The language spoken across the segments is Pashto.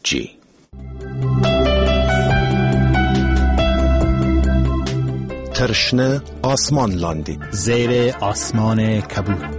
ترشنه آسمان لاندی زیر آسمان کبود.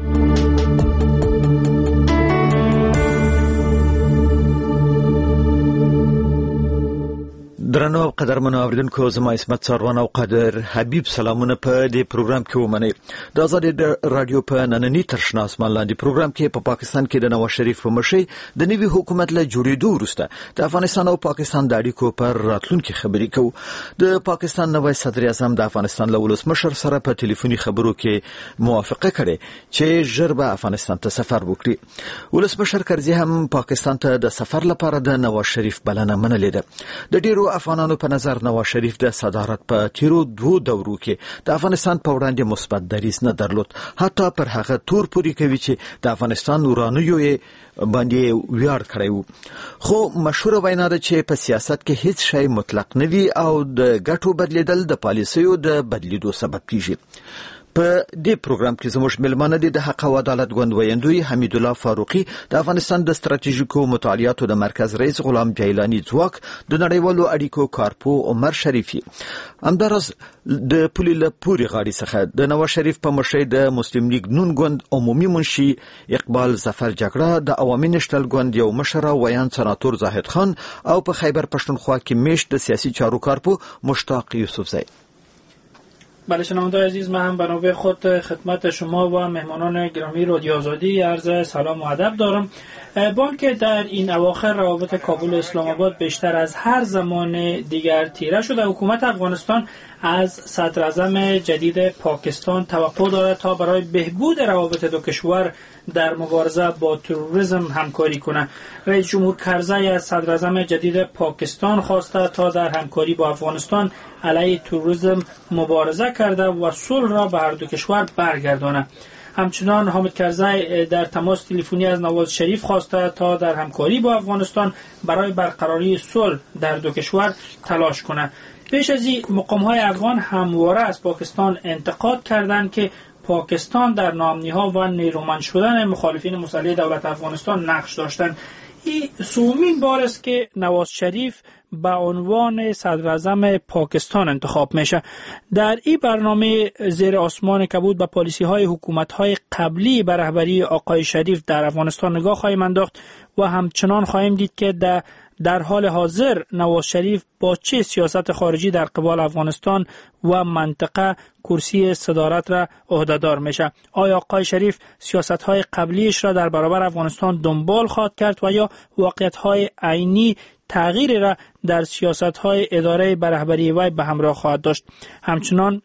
درنو قدرمنو اوریدونکو زما اسمت سروان او قدر حبیب سلامونه په دې پروګرام کې ومنئ. د آزادي رادیو په نننی ترشنه آسمان لاندې پروګرام کې په پاکستان کې د نواز شریف په مشرۍ د نوي حکومت له جوړېدو وروسته د افغانستان او پاکستان د اړیکو پر راتلونکي خبرې کوو. د پاکستان نوی صدر اعظم د افغانستان له ولسمشر سره په ټلیفوني خبرو کې موافقه کړې چې ژر به افغانستان ته سفر وکړي. ولسمشر کرزي هم پاکستان ته د سفر لپاره د نواز شریف بلنه منلې ده. د ډیرو افغانانو په نظر نواز شریف د صدارت په تیرو 2 دورو کې د افغانستان په وړاندې مثبت دریځ نه درلود، حتی پر هغه تور پوري کوي چې د افغانستان ورانیو باندې ویاړ کړی وو. خو مشهور وینا ده چې په سیاست کې هیڅ شی مطلق نه وي او د ګټو بدلیدل د پالیسیو د بدلیدو سبب کیږي. په دې پروګرام کې زموږ ملمانه دي د حق او عدالت ګوند ویندوی حمید الله فاروقي، د افغانستان د ستراتیژیکو مطالعاتو د مرکز رئیس غلام جیلانی ځواک، د نړیوالو اړیکو کارپو عمر شریفي. همدارس د پولیل پوری غاړي څخه د نواز شریف په مشرۍ د مسلم لیگ نون ګوند عمومي منشي اقبال ظفر جګړه، د عوامي نشتل ګوند یو مشر ویان سناتور زاهد خان او په خیبر پښتونخوا کې میشت د سیاسي چارو کارپو مشتاق یوسفزی. بله شنوندگان عزیز، من هم به نوبه خود خدمت شما و مهمانان گرامی رادیو آزادی عرض سلام و ادب دارم. با اینکه در این اواخر روابط کابل و اسلام آباد بیشتر از هر زمان دیگر تیره شده، حکومت افغانستان از صدر اعظم جدید پاکستان توقع دارد تا برای بهبود روابط دو کشور در مبارزه با تروریسم همکاری کنه. رئیس جمهور کرزی از صدر اعظم جدید پاکستان خواسته تا در همکاری با افغانستان علیه تروریسم مبارزه کرده و صلح را به هر دو کشور برگردانه. همچنان حامد کرزی در تماس تلفنی از نواز شریف خواسته تا در همکاری با افغانستان برای برقراری صلح در دو کشور تلاش کنه. پیش از این مقام‌های افغان همواره از پاکستان انتقاد کردند که پاکستان در ناامنی‌ها و نیرومند شدن مخالفین مسلح دولت افغانستان نقش داشتند. این سومین بار است که نواز شریف به عنوان صدر اعظم پاکستان انتخاب میشه. در این برنامه زیر آسمان کبود به پالیسی‌های حکومت‌های قبلی به رهبری آقای شریف در افغانستان نگاه خواهیم انداخت و همچنان خواهیم دید که در حال حاضر نواز شریف با چه سیاست خارجی در قبال افغانستان و منطقه کرسی صدارت را عهده‌دار میشه. آیا آقای شریف سیاست‌های قبلیش را در برابر افغانستان دنبال خواهد کرد و یا واقعیت‌های عینی تغییری را در سیاست‌های اداره به رهبری وی به همراه خواهد داشت؟ همچنان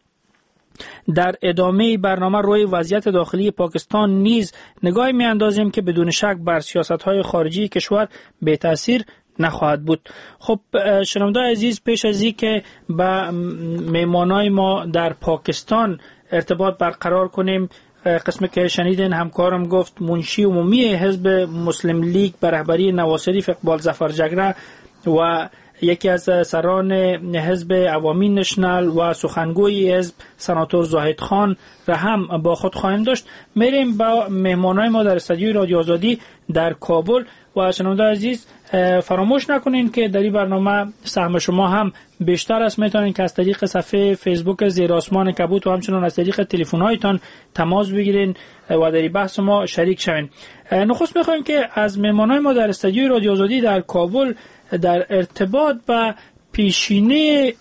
در ادامه برنامه روی وضعیت داخلی پاکستان نیز نگاهی می‌اندازیم که بدون شک بر سیاست‌های خارجی کشور بی تأثیر نخواهد بود. خب شنوندگان عزیز، پیش از این که با مهمانای ما در پاکستان ارتباط برقرار کنیم، قسمی که شنیدین همکارم گفت منشی عمومی حزب مسلم لیگ به رهبری نواز شریف اقبال ظفر جګړه و یکی از سران حزب عوامی نشنل و سخنگوی حزب سناتور زاهد خان را هم با خود خواهیم داشت. میریم با مهمانای ما در استودیوی رادیو آزادی در کابل. و شنوندگان عزیز فراموش نکنین که در این برنامه سهم شما هم بیشتر است. میتونین که از طریق صفحه فیسبوک زیر آسمان کبود و همچنین از طریق تلفن‌هایتان تماس بگیرین و در این بحث ما شریک شوین. نخست میخوایم که از مهمانای ما در استودیوی رادیو آزادی در کابل در ارتباط با پیشینه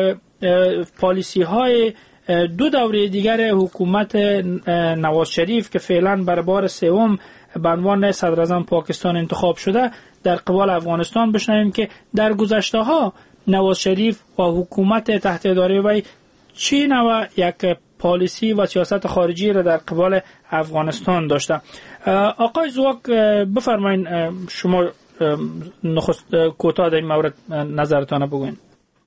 پالیسی های 2 دوره دیگر حکومت نواز شریف که فعلا بر بار سوم به عنوان صدر اعظم پاکستان انتخاب شده در قبال افغانستان بشنویم که در گذشته ها نواز شریف و حکومت تحت اداره وی چی نوع یک پالیسی و سیاست خارجی را در قبال افغانستان داشته. آقای زواک بفرمایید شما نخست کوتاه در این مورد نظرتان بگوین.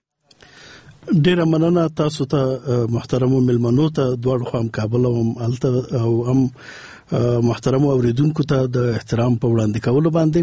ډیره مننه تاسو ته محترم ملمنو ته دوړ خو هم کابل او هم محترم اوریدونکو ته د احترام په وړاندې کولو باندې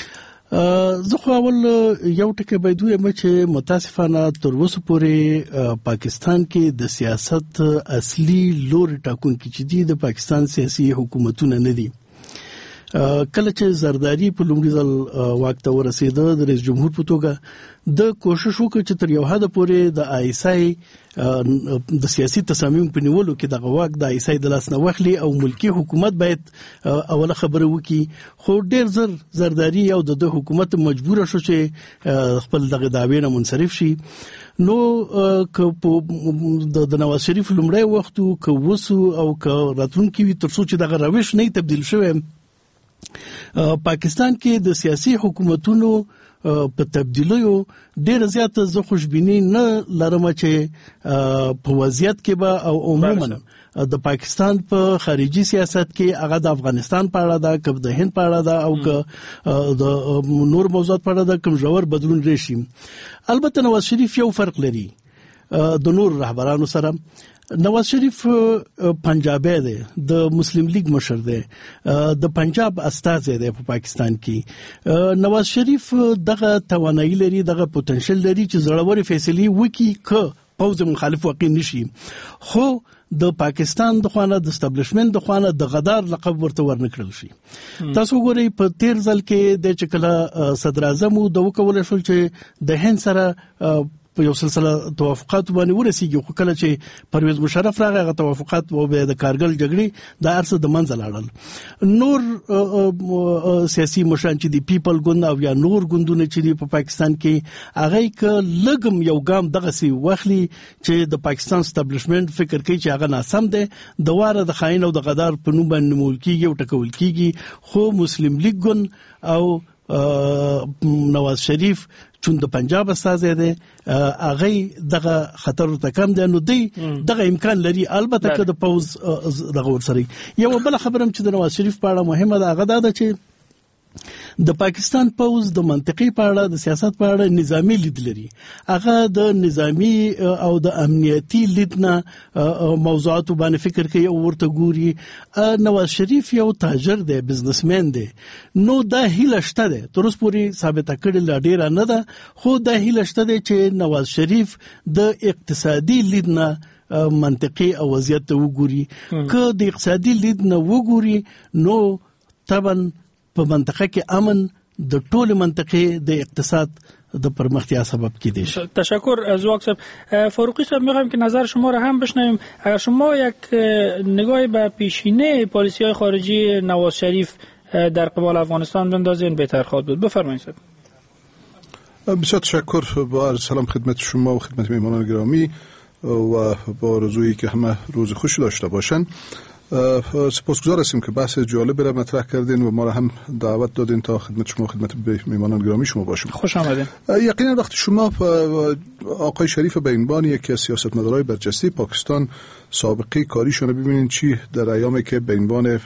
زه خو اول یو ټکی باید وایم چې متاسفانه تر اوسه پورې پاکستان کې د سیاست اصلي لوري ټاکونکي چې دي د پاکستان سیاسي حکومتونه نه دي. کله چې زرداری په لومړي ځل واک ته ورسېده د رئیس جمهور په توګه د کوشش وکړ چې تر یو حد پورې د آیسای د سیاسي تصامیم په نیولو کې د واک د آیسای د لاس نه واخلي او ملکی حکومت باید اوله خبره وکړي، خو ډیر زرداری او د حکومت مجبور شو چې خپل دغه دعوی نه منصرف شي. نو د نواز شریف لومړی وخت کو وسو او کو راتلونکي وي تر څو چې دغه روش نه تبديل شوی. پاکستان کې د سیاسي حکومتونو په تبدیلیو ډیر زیات زه خوشبینی نه لرم چې په وضعیت کې به او عموما د پاکستان په خارجي سیاست کې هغه د افغانستان په اړه دا کب د هند په اړه دا او د نور موضوعات په اړه دا کوم ژور بدلون راشي. البته نواز شریف یو فرق لري د نور رهبرانو سره. نواز شریف پنجابی دی، د مسلم لیگ مشر دی، د پنجاب استازی دی په پاکستان کې. نواز شریف دغه توانایي لري، دغه پوتنشل لري چې زړوري فیصله وکړي که پوز مخالف واقع نشي. خو د پاکستان د خوانه د اسټابلیشمنت د خوانه د غدار لقب ورته ورنکړل شي. تاسو ګورئ په تیر ځل کې د چکلا صدر اعظم د وکول شو چې د هند سره په یو سلسله توافقات باندې ورسیږي، خو کله چې پرویز مشرف راغی هغه توافقات او د کارګل جګړې د ارسه د منځ لاړل. نور سیاسي مشران چې دی پیپل ګوند او یا نور ګوندونه چې دی په پاکستان کې هغه ک لګم یو ګام دغه سی واخلي چې د پاکستان اسټابلیشمنت فکر کوي چې هغه ناسم دی، د واره د خاين او د غدار په نوم باندې ملکیږي او ټکول کیږي. خو مسلم لیگ ګوند او نواز شریف چون د پنجاب استازی دی هغه دغه خطر ته کم دی، نو دی دغه امکان لري. البته که د پوز دغه ورسره یو بل خبرم چې د نواز شریف په اړه مهمه ده هغه دا چې د پاکستان پوز د منطقي په اړه د سیاست په اړه نظامی لید لري. هغه د نظامی او د امنیتي لید نه موضوعات باندې فکر کوي او ورته ګوري. نواز شریف یو تاجر دی، بزنسمن دی، نو دا هیله شته ده تر اوسه پورې ثابته کړل ډیره نه ده، خو دا هیله شته ده چې نواز شریف د اقتصادي لید نه منطقي او وضعیت ته وګوري. که د اقتصادي لید نه وګوري نو طبعا په منطقه کې امن د ټول منطقه د اقتصاد د پرمختیا سبب کیده شد. تشکر زواک صاحب. فاروقی صاحب میخوایم که نظر شما را هم بشنویم. اگر شما یک نگاهی به پیشینه پالیسی‌های خارجی نواز شریف در قبال افغانستان بندازین بهتر خواهد بود. بفرمایید صاحب. بسیار تشکر. با عرض سلام خدمت شما و خدمت میهمانان گرامی و با آرزویی که همه روز خوشی داشته باشن. سپاسگزار هستیم که بحث جالب را مطرح کردین و ما را هم دعوت دادین تا خدمت شما خدمت میهمانان گرامی شما باشیم. خوش آمدین. یقینا وقتی شما آقای شریف به عنوان یکی از سیاستمدارای برجسته پاکستان سابقه کاریشون ببینید چی در ایامی که به عنوان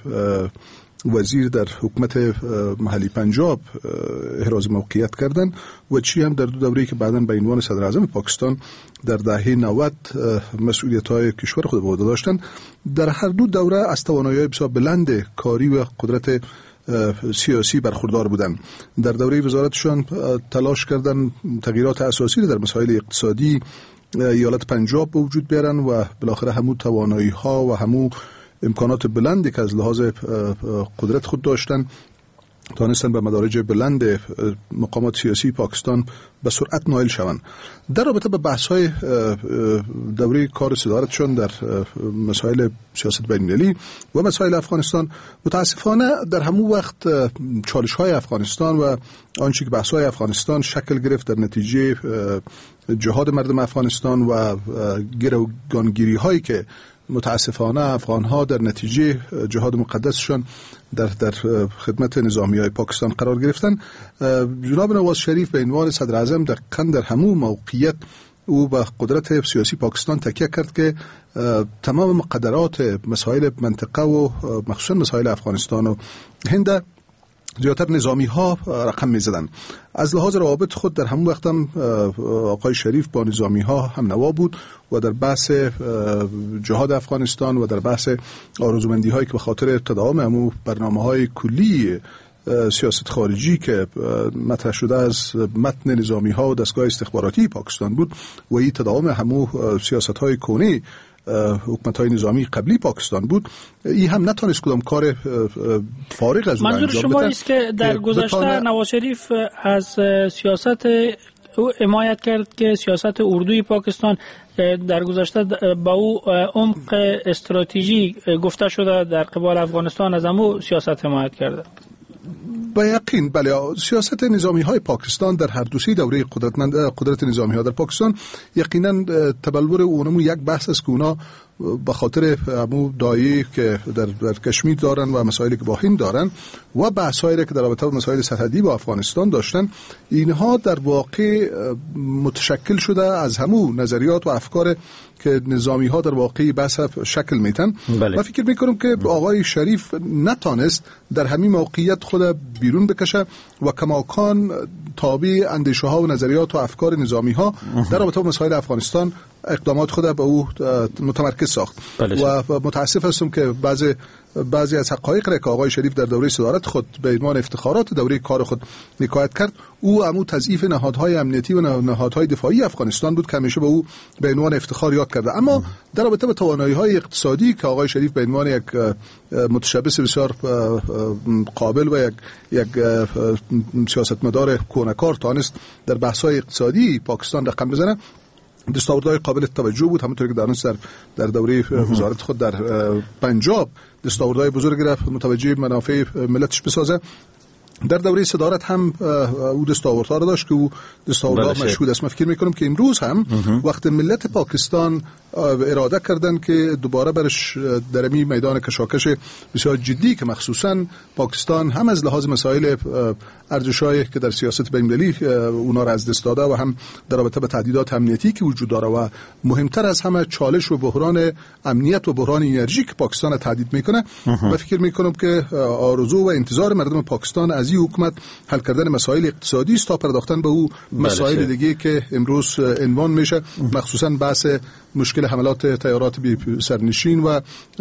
وزیر در حکومت محلی پنجاب احراز موقعیت کردن و چی هم در دو دوره‌ای که بعداً به عنوان صدر اعظم پاکستان در دهه 90 مسئولیت‌های کشور خود به عهده داشتن، در هر دو دوره از توانایی‌های بسیار بلند کاری و قدرت سیاسی برخوردار بودند. در دوره وزارتشان تلاش کردند تغییرات اساسی در مسائل اقتصادی ایالت پنجاب به وجود بیارن و بالاخره همون توانایی‌ها و همون امکانات بلندی که از لحاظ قدرت خود داشتن توانستن به مدارج بلند مقامات سیاسی پاکستان به سرعت نائل شوند. در رابطه با بحث‌های دوره کار صدارتشون در مسائل سیاست بین‌المللی و مسائل افغانستان، متاسفانه در همون وقت چالش‌های افغانستان و آنچه که بحث‌های افغانستان شکل گرفت در نتیجه جهاد مردم افغانستان و گروگانگیری‌هایی که متاسفانه افغان‌ها در نتیجه جهاد مقدسشان در خدمت نظامی‌های پاکستان قرار گرفتن، جناب نواز شریف به عنوان صدر اعظم در همون موقعیت او به قدرت سیاسی پاکستان تکیه کرد که تمام مقدرات مسائل منطقه و مخصوصا مسائل افغانستان و هند زیادتر نظامی ها رقم می زدن. از لحاظ روابط خود در همون وقت هم آقای شریف با نظامی ها هم نوا بود و در بحث جهاد افغانستان و در بحث آرزومندی هایی که به خاطر تداوم همون برنامه های کلی سیاست خارجی که مطرح شده از متن نظامی ها و دستگاه استخباراتی پاکستان بود و این تداوم همون سیاست های کونی حکومت‌های نظامی قبلی پاکستان بود، این هم نتونست کدام کار فارغ از اون انجام بده. منظور شما است که در گذشته نواز شریف از سیاست او حمایت کرد که سیاست اردوی پاکستان در گذشته با او عمق استراتژی گفته شده در قبال افغانستان، از امو سیاست حمایت کرده؟ با یقین بله. سیاست نظامی های پاکستان در هر دوسی دوره قدرت نظامی ها در پاکستان یقینا تبلور اونمو یک بحث است که اونا به خاطر همون دایه که در کشمیر دارن و مسائلی که با هند دارن و بحثایی که در رابطه با مسائل سرحدی با افغانستان داشتن، اینها در واقع متشکل شده از همون نظریات و افکار که نظامی ها در واقع بحث شکل میتن. و فکر میکنم که آقای شریف نتانست در همین موقعیت خود بیرون بکشه و کماکان تابع اندیشه ها و نظریات و افکار نظامی ها در رابطه با مسائل افغانستان اقدامات خود به او متمرکز ساخت. و متاسف هستم که بعضی از حقایق را که آقای شریف در دوره صدارت خود به عنوان افتخارات دوره کار خود حکایت کرد، او عمو تضعیف نهادهای امنیتی و نهادهای دفاعی افغانستان بود که همیشه به او به عنوان افتخار یاد کرده. اما در رابطه با توانایی‌های اقتصادی که آقای شریف به عنوان یک متشبث بسیار قابل و یک سیاستمدار کونکار تانست در بحث‌های اقتصادی پاکستان رقم بزنه، دستاوردهای قابل توجه بود. همونطور که در دوره وزارت خود در پنجاب دستاوردهای بزرگی را متوجه منافع ملتش بسازه. در دوره صدارت هم او دستاوردها را داشت که او دستاوردها مشهود است. من فکر میکنم که امروز هم وقت ملت پاکستان اراده کردن که دوباره برش در می میدان کشاکش بسیار جدی که مخصوصا پاکستان هم از لحاظ مسائل ارزش‌هایی که در سیاست بین‌المللی اونا را از دست داده و هم در رابطه با تهدیدات امنیتی که وجود داره و مهمتر از همه چالش و بحران امنیت و بحران انرژی که پاکستان تهدید میکنه، و فکر میکنم که آرزو و انتظار مردم پاکستان از این حکومت حل کردن مسائل اقتصادی است تا پرداختن به او مسائل دیگه که امروز عنوان میشه، مخصوصا بحث مشکل حملات تیارات بی سرنشین و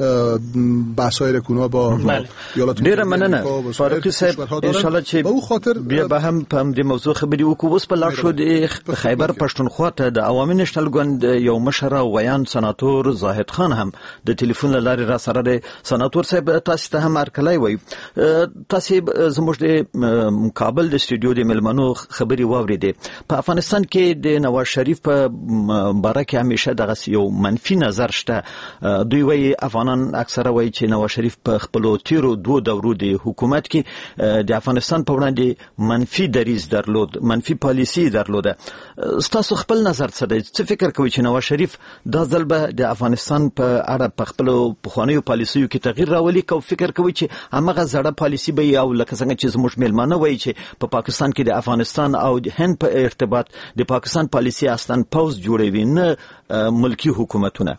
بحث‌های رکونا با ایالات متحده. فاروقی صاحب ان شاء الله چې بیا به هم په دې موضوع خبرې وکړو. اوس په لار شو د خیبر پښتونخوا ته د عوامي نشتل ګوند یو مشر ویان سناتور زاهد خان هم د ټلیفون له لارې را سره د سناتور صاحب تاسو ته هم ارکلای وای. تاسو زموږ د کابل د استودیو د ملمنو خبري واوریدې. په افغانستان کې د نواز شریف په باره کې همیشه دغه یو منفي نظر شته. دوی وایي افغانان اکثره وایي چې نواز شریف په خپلو تیرو دوه دورو د حکومت کې د افغانستان په وړاندې منفي دریځ درلود، منفي پالیسي درلوده. ستاسو خپل نظر څه دی؟ څه فکر کوئ چې نواز شریف دا ځل به د افغانستان په اړه په خپلو پخوانیو پالیسیو کې تغییر راولي، که فکر کوئ چې همغه زړه پالیسي به او لکه څنګه چې زموږ میلمانه وایي چې په پاکستان کې د افغانستان او هند په ارتباط د پاکستان پالیسي اصلا پوز جوړوي نه ملکی حکومتونه؟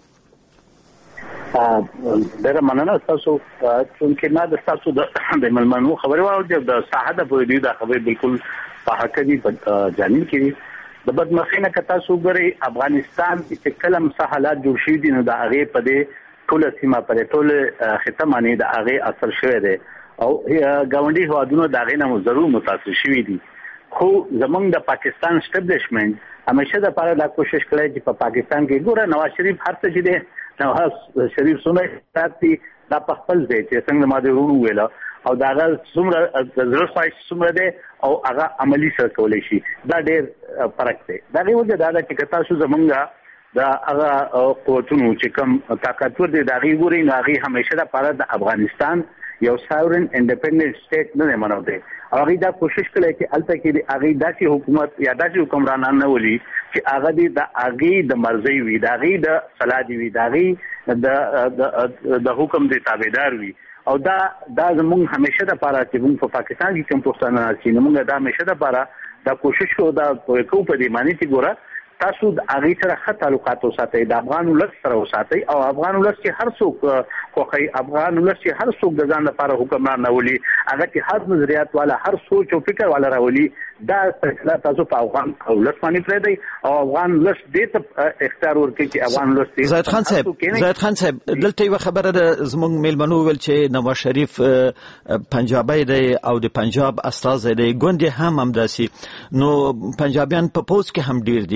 ډېره مننه تاسو چې ما د تاسو د ملمنو خبرې واورېدې. د ساحه په دې د خبرې بالکل په حق دي جانب کې د بدمخۍ نه که تاسو ګورئ افغانستان چې کلم ساحلات جوړ شوي دي نو د هغې په دې ټوله سیمه په دې ټوله خطه باندې د هغې اثر شوی دی او ګاونډي هېوادونه د هغې نه ضرور متاثر شوي دي. خو زمونږ د پاکستان اسټابلیشمنټ همیشه د پاره دا کوشش کړی چې په پاکستان کې ګوره نواز شریف هر څه چې دی نواز شریف څومره ساتي دا په خپل ځای چې څنګه ما دې ورو ویل او دا هغه څومره زړه خواهش څومره دی او هغه عملی سره کولی شي، دا ډېر فرق دی. دا غي وجه دا ده چې تاسو زمونږ دا هغه قوتونو چې کوم طاقتور دي دا غي ګوري نو هغه همیشه د پاره د افغانستان یو ساورن انډیپندنت سټیټ نه منو دی. هغه دا کوشش کوي چې الته کې هغه داسې حکومت یا داسې حکمرانان نه ولي چې هغه د هغه د مرزي وي، د هغه د صلاحي وي، د هغه د حکم د تابعدار وي. او دا زموږ همیشه د پاره چې موږ په پاکستان کې کوم پښتانه چې موږ دا همیشه د پاره دا کوشش کوو دا کوو په دې معنی چې ګوره تاسو د هغه سره ښه تعلقات وساتئ، د افغان ولس سره وساتئ او افغان ولس چې هر څوک خوښي، افغان ولس چې هر څوک د ځان لپاره حکمران نه ولي، هغه چې هر نظریات والا هر سوچ او فکر والا راولي، دا فیصله تاسو په افغان ولس باندې پرېږدئ او افغان ولس دې ته اختیار ورکړي چې افغان ولس دې. زاهد خان صاحب دلته یو خبره ده زموږ میلمنو ویل چې نواز شریف پنجابی دی او د پنجاب استازی دی، ګوندې هم همداسې، نو پنجابیان په پوځ کې هم ډیر دي.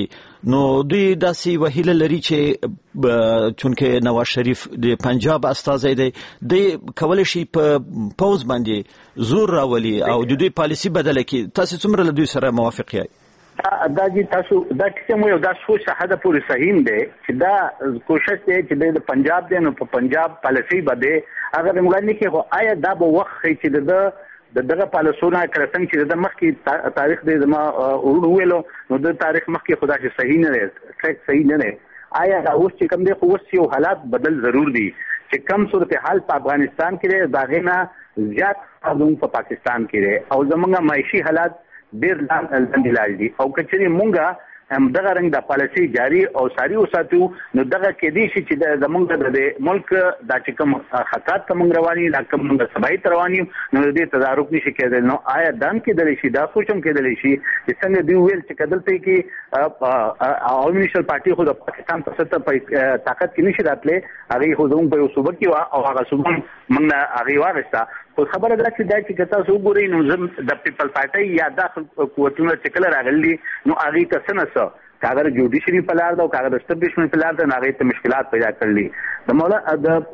نو دوی داسې وهیله لري چې چونکه نواز شریف د پنجاب استازی دی د کولای شي په پوز باندې زور راولي او د دوی پالیسی بدله کړي. تاسو څومره له دوی سره موافق یاست؟ دا چې تاسو دا کوم یو دا سوچ حدا پورې صحیح دی چې دا کوشش دی چې د پنجاب دی نو په پنجاب پالیسی باندې هغه موږ کې خو آیا دا به وخت چې دغه پالیسونه کړه څنګه چې د مخکې تاریخ دې زما ویلو نو د تاریخ مخکې خدا چې صحیح نه دی صحیح نه دی. آیا دا اوس چې کوم دی خو اوس یو حالات بدل ضرور دي چې کم صورتحال په افغانستان کې دی داغه نه زیات قانون په پاکستان کې دی او زمونږ معاشي حالات ډېر لاندې لاړ دي او کچري مونږه هم دغه رنګ د پالیسي جاری او ساري وساتو نو دغه کې دي چې زمونږ د ملک د چې کوم خطرات کوم رواني لا کوم سبای رواني نو دې تدارک نشي کېدل. نو آیا دم کېدل شي دا سوچم کېدل شي چې څنګه دی ویل چې کدلته کې عوامي نېشنل پارټي خو د پاکستان په سطح په طاقت کې نشي راتله هغه خو زموږ په صوبه کې او هغه صوبه موږ هغه وارسته خو خبره ده چې دا چې تاسو وګورئ نو زم د پیپل پارټي یا داخل قوتونو چې کله راغلي نو هغه تاسو کاغذ جوډیشري په لار دا او کاغذ اسټابلیشمنت په لار دا هغه ته مشکلات پیدا کړلې. د مولا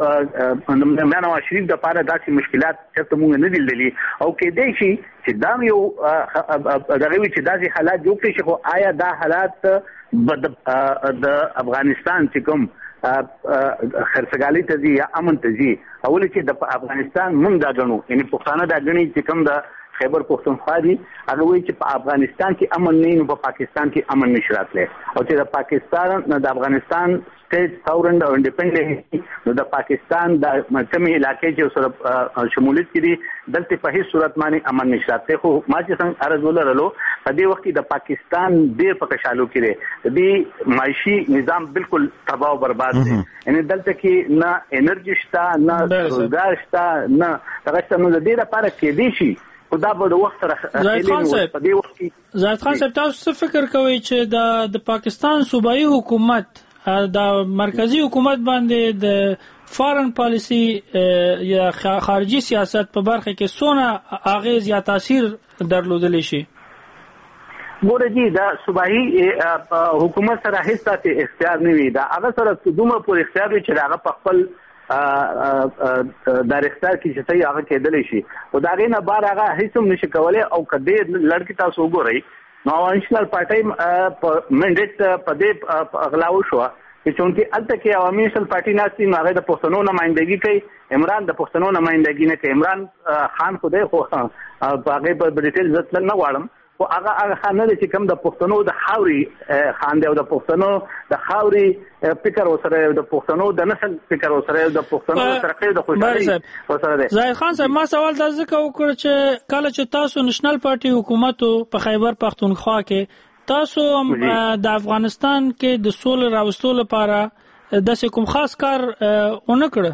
د نواز شریف د پاره داسې مشکلات چې موږ نه دي او کې دی چې دا یو دغه چې داسې حالات جوړ کړي خو آیا دا حالات د افغانستان چې کوم خرڅګالي ته دي یا امن ته دي اول چې د افغانستان موږ دا غنو یعنی پښتانه دا غني چې کوم د خیبر پختونخوا دي هغه وایي چې په افغانستان کې امن نه نو په پاکستان کې امن نشي راتلی او چې د پاکستان نه د افغانستان سټیټ ساورن او انډیپندنت نو د پاکستان د کومې علاقې چې سره شمولیت کړي دلته په هیڅ صورت باندې امن نشي راتلی. خو ما چې څنګه عرض ولرلو په دې وخت کې د پاکستان ډېر په کشالو کې دی معاشي نظام بالکل تباہ او برباد دی یعنی دلته کې نه انرژي شته نه روزګار شته نه هغه نو د دې لپاره کې دی شي خدا په وخت سره په دې وخت کې زاهد خان صاحب تاسو څه فکر کوئ چې د پاکستان صوبایي حکومت د مرکزی حکومت باندې د فارن پالیسی یا خارجي سیاست په برخه کې څونه اغیز یا تاثیر درلودلی شي؟ ګوره جی دا صوبایي حکومت سره هیڅ اختیار نه وي دا هغه سره دومره پور اختیار وي چې هغه په خپل در اختیار کې چې څه هغه کېدلی شي او دا غینه بار هغه هیڅ هم نشي کولای او کدی لړکی تاسو وګورئ نو نېشنل پارټي په منډیټ په دې اغلاو شو چې چونکه الته کې عوامي نېشنل پارټي ناسي هغه د پښتنو نمائندګي کوي عمران د پښتنو نمائندګي نه کوي عمران خان خو دې خو هغه په ډیټیل ځل نه غواړم او هغه خانه چې کوم د پښتنو د خاوري خان دی او د پښتنو د خاوري فکر وسره د پښتنو د نسل فکر وسره د پښتنو ترقې د خوشحالي وسره دی. زاهد خان صاحب ما سوال د ځکه وکړ چې کله چې تاسو نېشنل پارټي حکومت په خیبر پختونخوا کې تاسو د افغانستان کې د سولې راوستلو لپاره د کوم خاص کار ونه کړ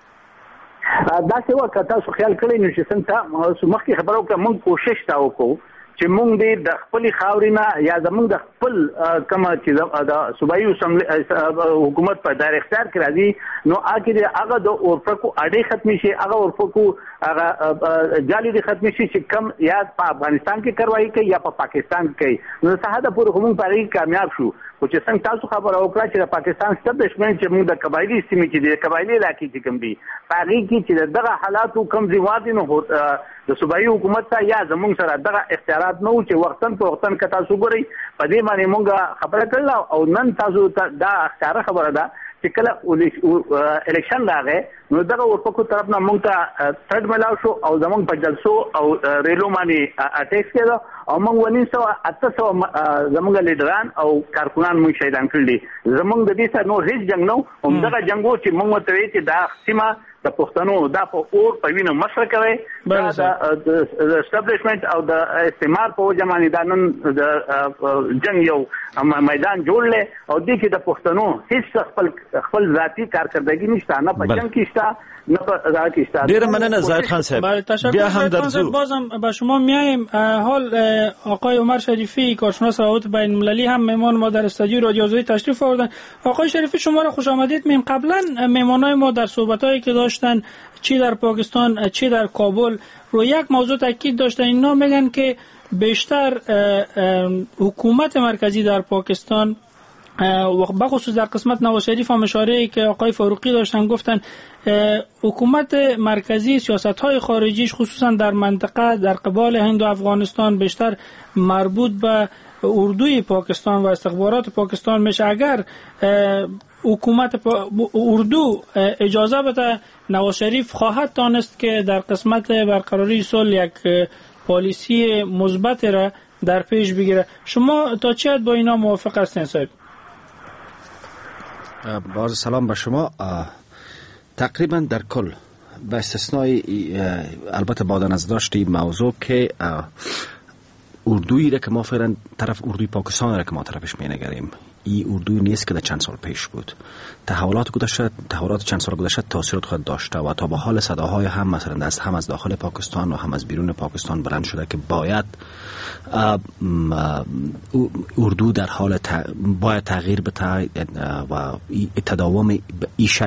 دا څه وکړه تاسو خیال کړئ نو چې څنګه مخکې خبرو کوم موږ کوشش تا وکړو چې موږ دې د خپل خاورینا یا زموږ د خپل کوم چې د صوبایي حکومت په دایره اختیار کې راځي نو هغه د اورفکو اړې ختمي شي هغه اورفکو هغه جالي دي ختمي شي چې کم یا په افغانستان کې کاروایی کوي یا په پاکستان کې کوي نو صحاده پور کوم پاري کامیاب شو او چې څنګه تاسو خبر اوکړه چې د پاکستان ستبلیشمنت چې موږ د قبایلی سیمې چې د قبایلی علاقې چې کوم دي پاري کې چې دغه حالاتو کم ځواب دي نو د صوبایي حکومت ته یا زموږ سره دغه اختیارات نه و چې وختن په وختن کې تاسو ګورئ په دې باندې موږ خبره کړل او نن تاسو دا ښکاره خبره ده چې کله الیکشن راغی نو دغه ورپکو طرف نه موږ ته ثرد ملاو شو او زموږ په جلسو او ریلو باندې اټیک کېده او موږ ونی سو 800 زموږ لیډران او کارکونان موږ شهیدان کړل زموږ د دې سره نو هیڅ جنگ نو هم دغه جنگو چې موږ ته وی چې دا سیمه د پښتنو دا په اور په وینه مشر کوي دا د اسټابلیشمنت او د استعمار په جمعنی دا نن د جنگ یو میدان جوړل او د کې د پښتنو هیڅ خپل ذاتی کارکردګي نشته نه په جنگ کې شته نه په ذات کې شته. ډیر مننه زاهد خان صاحب بیا هم درځو بازم به شما میایم حال آقای عمر شریفی کارشناس روابط بین المللی هم مهمان ما در استودیو رادیو آزادی تشریف آوردن. آقای شریفی شما را خوش آمدید میگیم. قبلا مهمانای ما در صحبتایی که داشتن چی در پاکستان چی در کابل رو یک موضوع تاکید داشتن اینا میگن که بیشتر حکومت مرکزی در پاکستان بخصوص در قسمت نواز شریف هم اشاره که آقای فاروقی داشتن، گفتن حکومت مرکزی سیاست‌های خارجیش خصوصا در منطقه در قبال هند و افغانستان بیشتر مربوط به اردوی پاکستان و استخبارات پاکستان میشه. اگر حکومت اردو اجازه بده، نواز شریف خواهد دانست که در قسمت برقراری صلح یک پالیسی مثبت را در پیش بگیره. شما تا چه حد با اینا موافق هستین صاحب؟ با عرض سلام به شما. تقریبا در کل به استثنای البته با نظرداشت این موضوع که اردویی را که ما فعلا طرف اردوی پاکستان را که ما طرفش می‌نگریم، این اردوی نیست که در چند سال پیش بود. تحولات چند سال گذشته تاثیرات خود داشته و تا به حال صداهای هم مثلا هم از داخل پاکستان و هم از بیرون پاکستان بلند شده که باید اردو در حال باید تغییر بده و تداوم این شکل.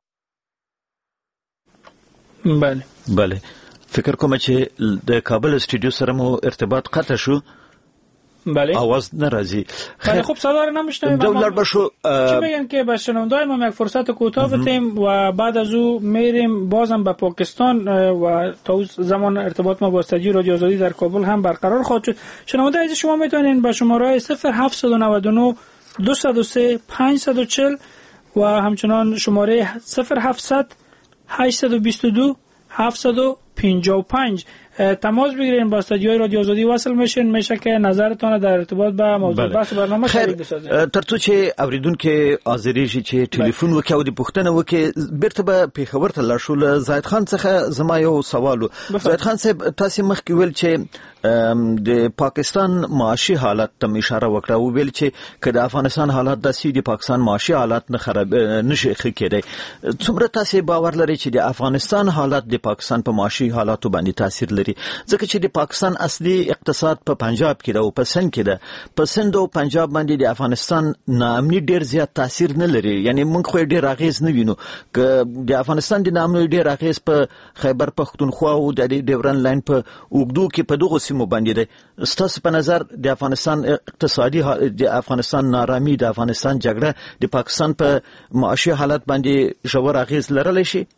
بله فکر کوم چې د کابل استودیو سره مو ارتباط قطع شو. بله آواز ناراضی. خیلی خوب صدا رو نمیشنویم. دولار باشو چی بگن که به شنوندای ما یک فرصت کوتاه بدیم و بعد از او میریم بازم به پاکستان و تا زمان ارتباط ما با استودیو رادیو آزادی در کابل هم برقرار خواهد شد. شنوندای عزیز شما میتونین به شماره 0799 203 540 و همچنان شماره 0700 822 755 تماس بگیرین، با استودیوی رادیو آزادی وصل میشین. میشه که نظرتون در ارتباط با موضوع بحث برنامه شریک بسازین. ترڅو چې اوریدونکو حاضرې شي چې ټلیفون وکړي او د پوښتنه وکړي. بیرته به پیښور ته لاړ شو. زاهد خان څخه زما یو سوال. زاهد خان صاحب تاسو مخکې ویل چې د پاکستان معاشي حالت ته اشاره وکړه او ویل چې که د افغانستان حالت داسې د پاکستان معاشي حالت نه خراب نشي کېدای. څومره تاسو باور لرئ چې د افغانستان حالت د پاکستان په معاشي حالاتو باندې تاثیر لري؟ ځکه چې د پاکستان اصلي اقتصاد په پنجاب کې ده او په سند کې ده. په سند او پنجاب باندې د افغانستان ناامني ډیر زیات تاثیر نه لري. یعنی موږ خو ډیر اغیز نه وینو. که د افغانستان د ناامنۍ ډیر اغیز په خیبر پختونخوا او د ډیورن لاین په اوګدو کې په دغه سیمو باندې ده. ستاسو په نظر د افغانستان اقتصادي د افغانستان نارامی، د افغانستان جګړه د پاکستان په معاشي حالت باندې ژور اغیز لرلی شي؟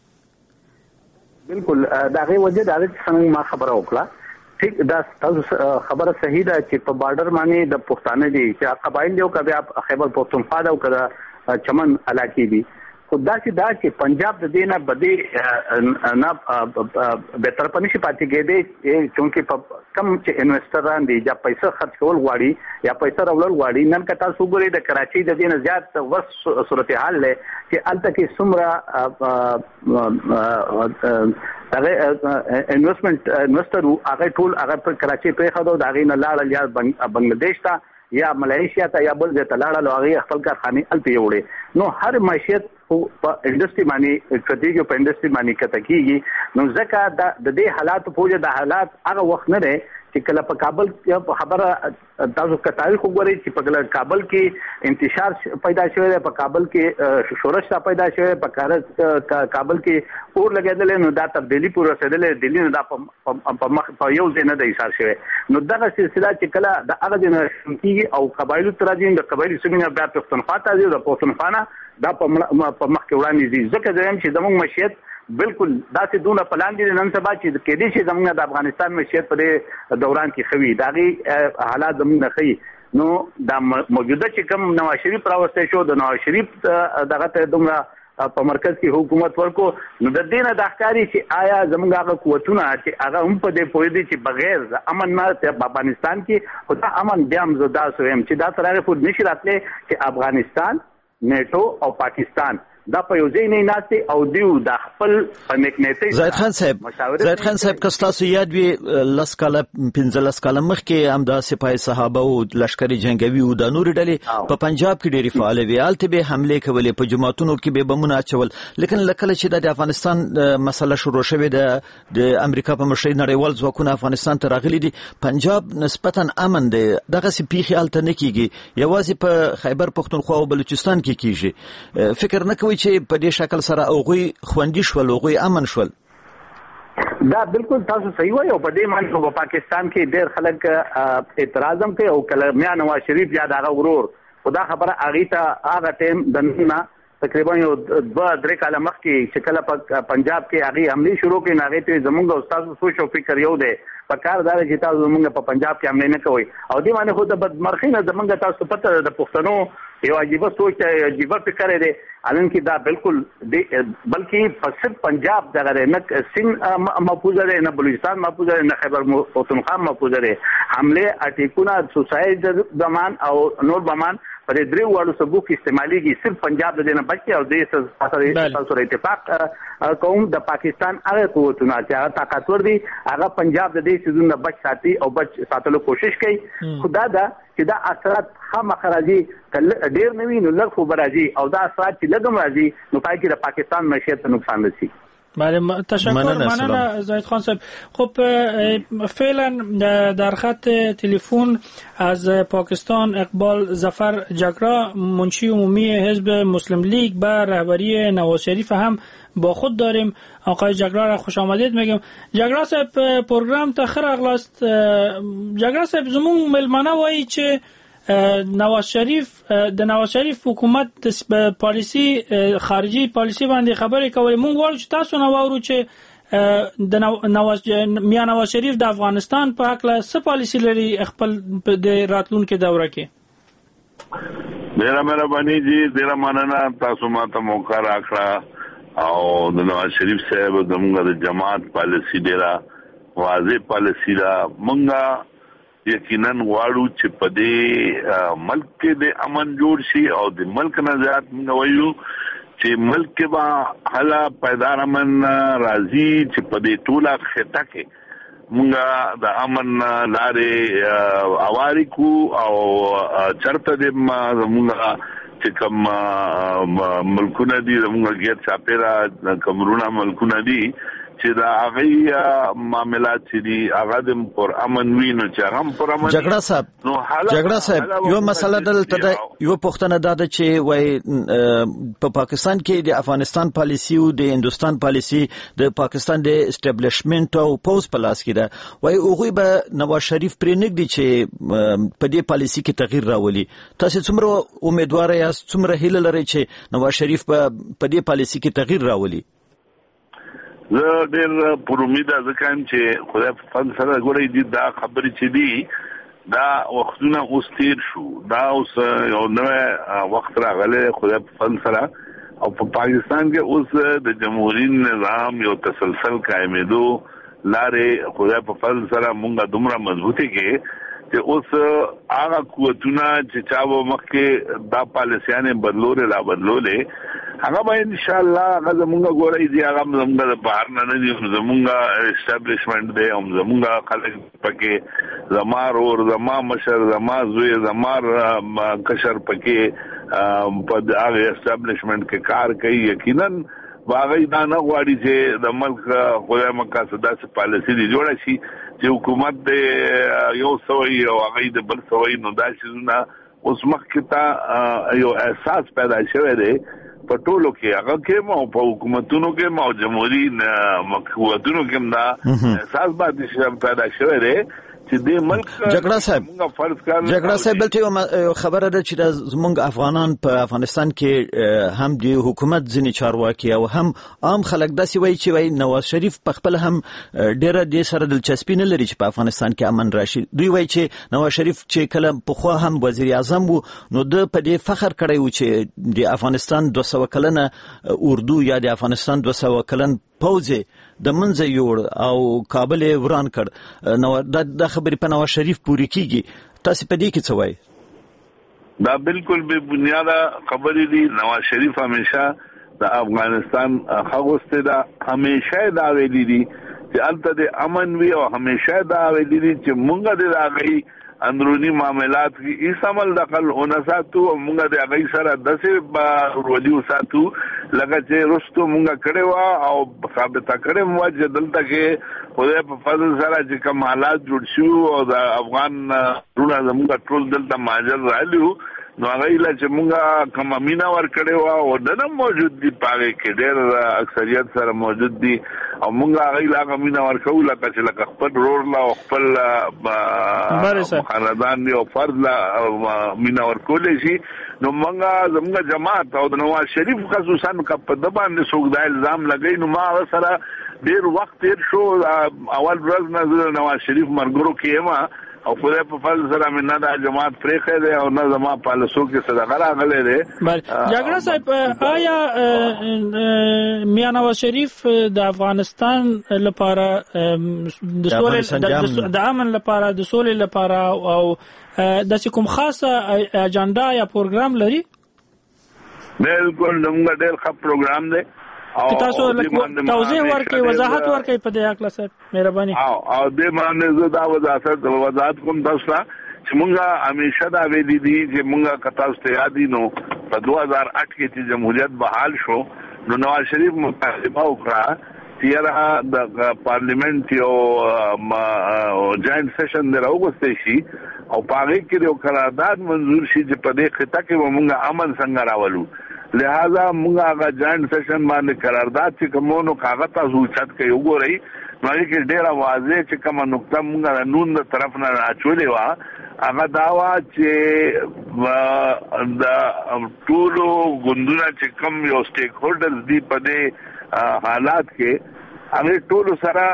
بالکل دغه وجه دا څنګه ما خبره وکړه. ٹھیک دا تاسو خبره صحیح ده چې په بارډر باندې د پښتانه دي چې قبایل یو کبه خیبر پختونخوا دا او کدا چمن علاقې دي. خدا چې دا چې پنجاب د دینه بده نه به تر پنځه شي پاتې کېده چې کم چې انویسټران دي یا پیسې خرج کول غواړي یا پیسې راوړل غواړي. نن کته صوبري د کراچي د دینه زیات ورس صورتحال له چې الته کې سمرا هغه انویسټر هغه ټول هغه په کراچي په خدو دا غي نه لاړ یا بنگلاديش ته یا ملایشیا ته یا بل ځای ته لاړل او هغه خپل کارخانه الته وړي. نو هر معیشت په انډستری باندې استراتیژي په انډستری باندې کته کیږي. نو ځکه د دې حالات په وجه د حالات هغه وخت نه دی چې کله په کابل کې خبره تاسو کا تاریخ وګورئ چې په کابل کې انتشار پیدا شوی دی، په کابل کې شورش پیدا شوی دی، په کابل کې اور لګیدل. نو دا تبدیلی پور رسیدلې دلی نه دا په مخ په یو ځای نه د ایثار شوی. نو دغه سلسله چې کله د هغه د کیږي او قبایلو تراجین د قبایلی سیمه بیا پښتونخوا ته دی، د پښتونخوا نه دا په مخ کې وړاندې دي. ځکه زم چې زموږ معیشت بالکل داسې دونه پلان دي نن سبا چې کې دي چې زموږ د افغانستان معیشت په دوران کې خوي داغي حالات زموږ نه خوي. نو دا موجوده چې کوم نواز شریف راوسته شو، د نواز شریف دغه ته دومره په مرکز کې حکومت ورکو. نو د دینه د ښکاری چې آیا زموږ هغه قوتونه چې هغه هم په دې پوهې دي چې بغیر امن نه په افغانستان کې خدا امن بیا هم زدا سویم چې دا سره په نشي راتلې چې افغانستان نیټو او پاکستان دا په یو ځای نه ناسي او دیو د خپل پنیکنیتي. زاهد خان صاحب کستاسو یاد وی لس کاله 15 کاله مخکې هم د سپاه صحابه او لشکري جنگوي او د نور ډلې په پنجاب کې ډېری فعال وي. الته به حمله کولې، په جماعتونو کې به بمونه اچول. لیکن لکه چې د افغانستان مسله شروع شوه د امریکا په مشرۍ نړیوال ځواکونه افغانستان ته راغلي دي. پنجاب نسبتا امن دی. دغه سي پیخي الته نه کیږي، یوازې په خیبر پختونخوا او بلوچستان کې کیږي. فکر نه کوي چې په دې شکل سره اوغوي خوندي شول، اوغوي امن شول؟ دا بالکل تاسو صحیح وایي. او په دې معنی په پاکستان کې ډېر خلک اعتراض هم کوي او کله میا نواز شریف یا دغه ورور خدا خبره اغه ته هغه ټیم د نه تقریبا یو 2-3 کاله مخکې چې کله په پنجاب کې هغه حمله شروع کړي هغه ته زمونږ استاد سوچ او فکر یو دی په کار دا چې تاسو زمونږ په پنجاب کې حمله نه کوي او دې باندې خو د بدمرخینه زمونږ تاسو پته د پښتنو یو عجیب سوچ عجیب فکر دی الان کې دا بالکل بلکې فقط پنجاب دغه نه سند محفوظ دی نه بلوچستان محفوظ دی نه خیبر پختونخوا محفوظ دی حمله اټیکونه سوسایډ زمان او نور بمان پر درې وړو سبوک استعماليږي صرف پنجاب د نه بچي او د سره اتفاق قوم د پاکستان هغه قوتونه چې هغه طاقتور دي هغه پنجاب د دې سيزونو بچ ساتي او بچ ساتلو کوشش کوي خدا دا چې دا اثرات خامخراجي ډېر نوي نو لږ خو برازي او دا اثرات چې لږم راځي نو پای کې د پاکستان معیشت ته نقصان رسي. بله تشکر مننه زاهد خان صاحب. خب فعلا در خط تلفن از پاکستان اقبال ظفر جگرا منشی عمومی حزب مسلم لیگ به رهبری نواز شریف هم با خود داریم. آقای جگرا را خوش آمدید میگم. جگرا صاحب پروگرام تاخیر اغلاست. جگرا صاحب زمون ملمانه وایی چه نواز شریف حکومت د پالیسی خارجي پالیسی باندې خبرې کوي. مونږ وایو چې تاسو نو وورو چې د نواز شریف د افغانستان په حق له څه پالیسی لري خپل د راتلونکو دوره کې. ډیره مهرباني جی ډیره مننه تاسو ماته موقع راکړه او د نواز شریف صاحب زموږ د جماعت پالیسی ډیره واضح پالیسی را مونږه یقینا غواړو چې په دې ملک کې د امن جوړ شي او د ملک نه زیات موږ وایو چې ملک کې به حالا پایدار امن راځي چې په دې ټوله خطه کې موږ د امن لارې اواري کو او چرته د موږ چې کوم ملکونه دي موږ غیر چاپیرا کومرونه ملکونه دي چې دا هغه معاملات دي هغه د پر امن وینو چې هم پر امن جګړه صاحب یو مسله دلته یو پښتنه ده چې وای په پاکستان کې د افغانستان پالیسی او د هندستان پالیسی د پاکستان د اسټابلیشمنت او پوز پلاس کې ده وای اوغه به نواز شریف پرې نګدي چې په دې پالیسی کې تغییر راولي. تاسو څومره امیدوار یاست څومره هیله لرئ چې نواز شریف په دې پالیسی کې تغییر راولي؟ زه ډېر پر امید ځکه چې خدای په فضل سره ګورې دي دا خبرې چې دي دا وختونه اوس تیر شو دا اوس یو نوې وخت راغلی خدای په فضل سره او په پاکستان کې اوس د جمهوریت نظام یو تسلسل قائمېدو لارې خدای په فضل سره مونږه دومره مضبوطی کې چې اوس هغه قوتونه چې چا به مخکې دا پالیسیانې بدلولې را بدلولې هغه به ان شاء الله هغه زمونږ ګورې دي هغه زمونږ د بهر نه دي زمونږ اسټابلیشمنت دی او زمونږ خلک پکې زما رور زما مشر زما زوی زما کشر پکې په هغه اسټابلیشمنت کې کار کوي. یقینا باغی دا نه غواړي چې د ملک خدای مقاصد داسې پالیسي دی جوړه شي چې حکومت د یو سوی او هغه د بل سوی نو دا شیزونه اوس مخکې ته یو احساس پیدا شوی دی په ټولو کې هغه کې مو په حکومتونو کې مو جمهوریت حکومتونو کې دا احساس باندې پیدا شوی دی چې د ملک جګړه صاحب بلته خبره ده چې زمونږ افغانان په افغانستان کې هم د حکومت ځینې چارواکي او هم عام خلک داسې وایي چې وایي نواز شریف په خپل هم ډیره د سره دلچسپي نه لري چې په افغانستان کې امن راشي. دوی وایي چې نواز شریف چې کله پخوا هم وزیر اعظم وو نو د په دې فخر کړی و چې د افغانستان 200 کلنه اردو یا د افغانستان 200 کلن پوځ د منځه یوړ او کابل وران کړ. نو د خبرې په نواز شریف پوری کیږي. تاسو په دې کې څه وایي؟ دا بالکل بے بنیاده خبرې دي. نواز شریف همیشه د افغانستان خغوسته دا همیشه دا ویلي دي چې البته د امن وی او همیشه دا ویلي دي چې مونږ د هغه اندرونی معاملات کې هیڅ عمل دخل نه ساتو او مونږ د هغه سره داسې ورودي وساتو لکه چې رستو مونږ کړي وا او ثابته کړي مو چې دلته کې خدای په فضل سره چې کوم حالات جوړ شو او د افغان ټول زموږ ټول دلته ماجر رالیو نو هغه چې موږ کوم مینا ور کړو او دنه موجود دي پاره کې ډېر اکثریت سره موجود دي او موږ هغه لا مینا ور کوو لکه چې لکه خپل رور لا خپل خاندان او فرد لا مینا ور کولې شي نو موږ زموږ جماعت او د نواز شریف خصوصا په د باندې څوک دا الزام لګی نو ما سره ډېر وخت تیر شو اول ورځ نه نواز شریف مرګرو کې ما او خدای په فضل سره من نه د جماعت پرېخې ده او نه زما پالیسو کې صدقه راغلې ده. بله جګړه صاحب آیا میا نواز شریف د افغانستان لپاره د سولې د امن لپاره د سولې لپاره او د کوم خاصه اجنډا یا پروګرام لري؟ بالکل موږ ډېر ښه پروګرام دی که تاسو توضیح ورکړئ وضاحت ورکړئ په دې حق صاحب مهرباني. او دې باندې زه دا وضاحت کوم تاسو ته چې موږ همیشه دا ویلي دي چې موږ که تاسو ته یاد دي نو په 2008 کې چې جمهوریت بحال شو نو نواز شریف مطالبه وکړه چې یاره د پارلیمنت یو جاینټ سیشن دی راوغوستی شي او په هغې کې یو قرارداد منظور شي چې په دې خطه کې به موږ امن څنګه راولو. لہذا موږ هغه جاینټ سیشن باندې قرارداد چې کومونو کاغذ تاسو چت کې وګورئ نو هغه کې ډېره واضح چې کومه نقطه موږ د نون د طرف نه راچولې وه هغه دا وه چې د ټولو ګوندونه چې کوم یو سټیک هولډرز دي په دې حالات کې هغه ټولو سره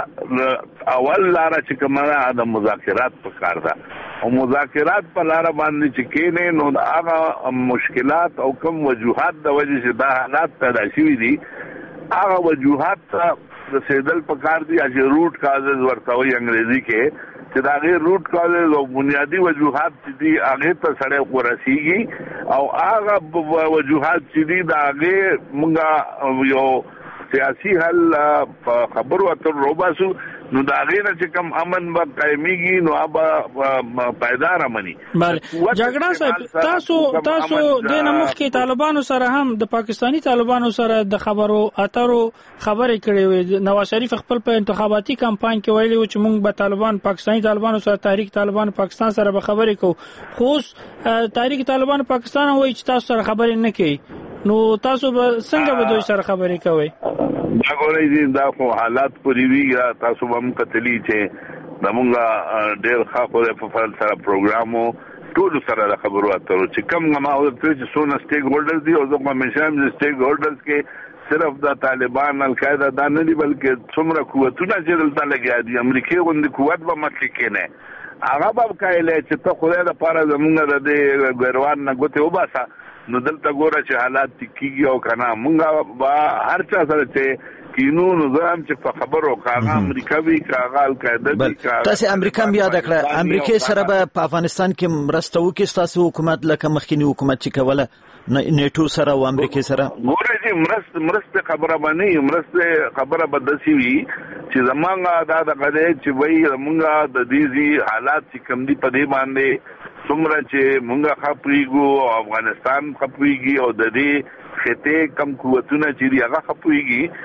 اول لاره چې کومه د مذاکرات په کار ده او مذاکرات په لار باندې چې کېنه نو هغه مشکلات او کوم وجوهات د وجې چې دا حالات پیدا شوي دي هغه وجوهات د سیدل په کار دي چې روټ کازز ورته وایي انګریزي کې چې دا غیر روټ کازز او بنیادی وجوهات چې دي هغه ته سړی ورسیږي او هغه وجوهات چې دي دا هغه موږ یو سیاسي حل خبرو اتر روباسو نو دا غیره چې کوم امن به قائميږي نو اب پایدار امني. بله جګړه صاحب تاسو د نمخ کې طالبانو سره هم د پاکستانی طالبانو سره د خبرو اترو خبرې کړې وي. نواز شریف خپل په انتخاباتي کمپاین کې ویلي و چې موږ به طالبان پاکستانی طالبانو سره تحریک طالبان پاکستان سره به خبرې کوو خو تحریک طالبان پاکستان وایي چې تاسو سره خبرې نه کوي نو تاسو به څنګه به دوی سره خبرې کوئ؟ دا ګورئ چې دا خو حالات پورې وي تاسو به هم کتلي چې زمونږ ډېر ښه خدای په فضل سره پروګرام و ټولو سره د خبرو اترو چې کوم ما ورته چې څونه سټیک هولډرز دي او زه همیشه هم د سټیک هولډرز کې صرف د طالبان القاعده دا نه دي بلکې څومره قوتونه چې دلته لګیا دي امریکای غوندې قوت به مخکې کېنی هغه به کایلی چې ته خدای لپاره زمونږ د دې ګروان نه ګوتې وباسه نو دلته ګوره چې حالات کیږي او کنه مونږ به هر چا سره چې کینو نو زم چې په خبرو کاغه امریکایي کاغه القاعده دي کاغه تاسو امریکا بیا د کړه امریکای سره په افغانستان کې مرسته وکړي تاسو حکومت لکه مخکینی حکومت چې کوله نیټو سره او امریکای سره ګوره چې مرسته خبره باندې مرسته خبره بدسي وي چې زمونږ دا د غږ چې وای زمونږ د دې حالات چې کم دي په دې باندې څومره چې مونږه خپويګو او افغانستان خپويږي او د دې خطه کم قوتونه چې دی هغه خپويږي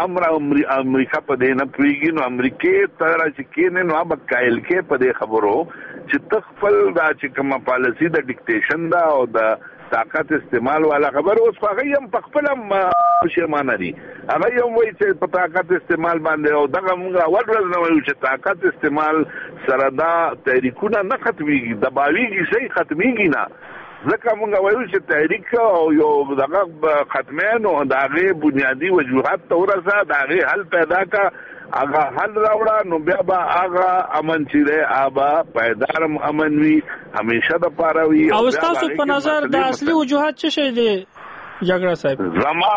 امریکا په دې نه پويږي نو امریکای تر چې کینې نو اب کایل کې په دې خبرو چې تخفل دا چې کوم پالیسی د ډیکټیشن دا او د طاقت استعمال والا خبر اوس هغه هم په خپل شرمانه دي هغه هم وایي چې په طاقت استعمال باندې او دغه موږ اول ورځ نه وایو چې طاقت استعمال سره دا تحریکونه نه ختميږي د باویږي شي ختميږي نه ځکه موږ وایو چې تحریک او یو دغه ختمین او دغه بنیادی وجوهات تورسه دغه حل پیدا کا هغه حل راوړه نو بیا به هغه امن چې دی هغه پایدار امن وي همیشه د پاره وي او تاسو په نظر د اصلي وجوهات څه شي دي جګړه صاحب؟ زما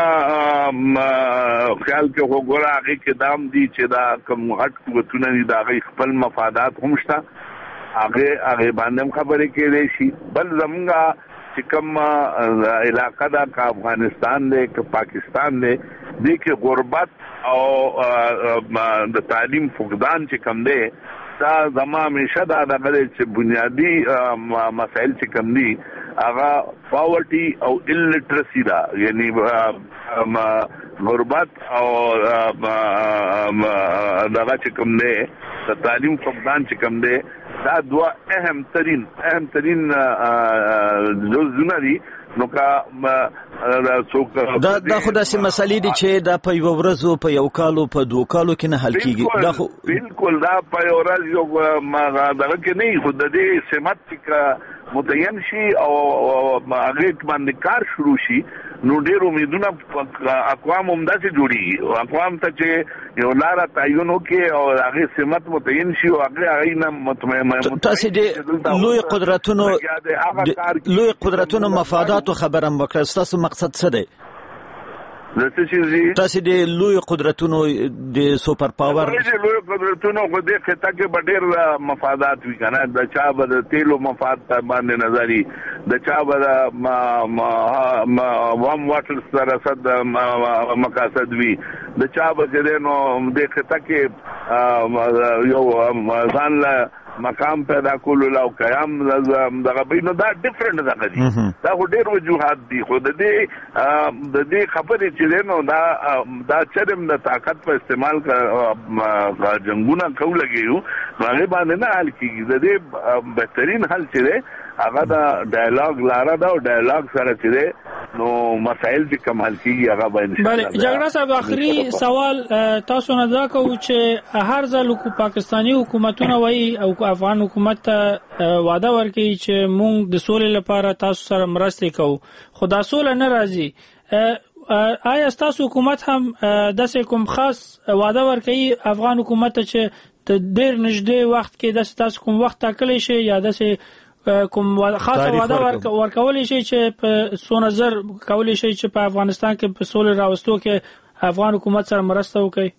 په خیال کې وګوره هغه کې دام دي چې دا کوم غټ قوتونه دي دا خپل مفادات هم شته هغه باندې خبرې کېږي شي بل زمونږ چې کوم علاقه دا کا افغانستان دی که پاکستان دی دې کې غربت او د تعلیم فقدان چې کم دی دا زما همیشه دا دغه چې بنیادی مسائل چې کم دي هغه پاورټي او الټرسي دا یعنی غربت او دغه چې کم دی د تعلیم فقدان چې کم دی دا دوه اهم ترين جزونه دي نو کا څوک دا خو داسې مسلې دي چې دا په یو ورځ او په یو کال او په دوه کالو کې نه حل کیږي دا خو بالکل دا په یو ورځ یو ما دا کې نه خو د دې سمات چې متعین شي او هغه باندې کار شروع شي نو ډېر امیدونه اقوام هم داسې جوړي اقوام ته چې یو لار تعین وکړي او هغه سمات متعین شي او هغه نه مطمئن تاسو دې لوی قدرتونو مفادات خبره وکړه تاسو مقصد څه دی تاسو د لوی قدرتونو د سوپر پاور لوی قدرتونو خو دې خطه کې ډېر مفادات وی کنه د چا به د تیلو مفاد باندې نظری د چا به وام واټر سره صد مقاصد وی د چا به نو د خطه کې یو ځان له مقام پیدا کولو او قیام دغه بینو دا ډیفرنٹ دغه دي دا ډېر وجوهات دي خو د دې خبرې چې نو دا چرم د طاقت په استعمال کا جنگونه کو لګیو هغه باندې نه حل کیږي د دې بهترین حل چې هغه دا ډایلاګ لاره دا او ډایلاګ سره چې نو مسائل چې کم حل کیږي هغه به ان شاء الله. بله جګړه صاحب آخري سوال تاسو نه دا کوو چې هر ځل پاکستانی حکومتونه وایي او افغان حکومت ته وعده ورکوي چې موږ د سولې لپاره تاسو سره مرسته کوو خو دا سوله نه راځي آیا تاسو حکومت هم داسې کوم خاص وعده ورکوي افغان حکومت ته چې ډېر نږدې وخت کې تاسو کوم وخت ټاکلی شي یا داسې کوم خاصه وعده ورکولی شي چې په څو نظر کولی شي چې په افغانستان کې په سولې راوستو کې افغان حکومت سره مرسته وکړي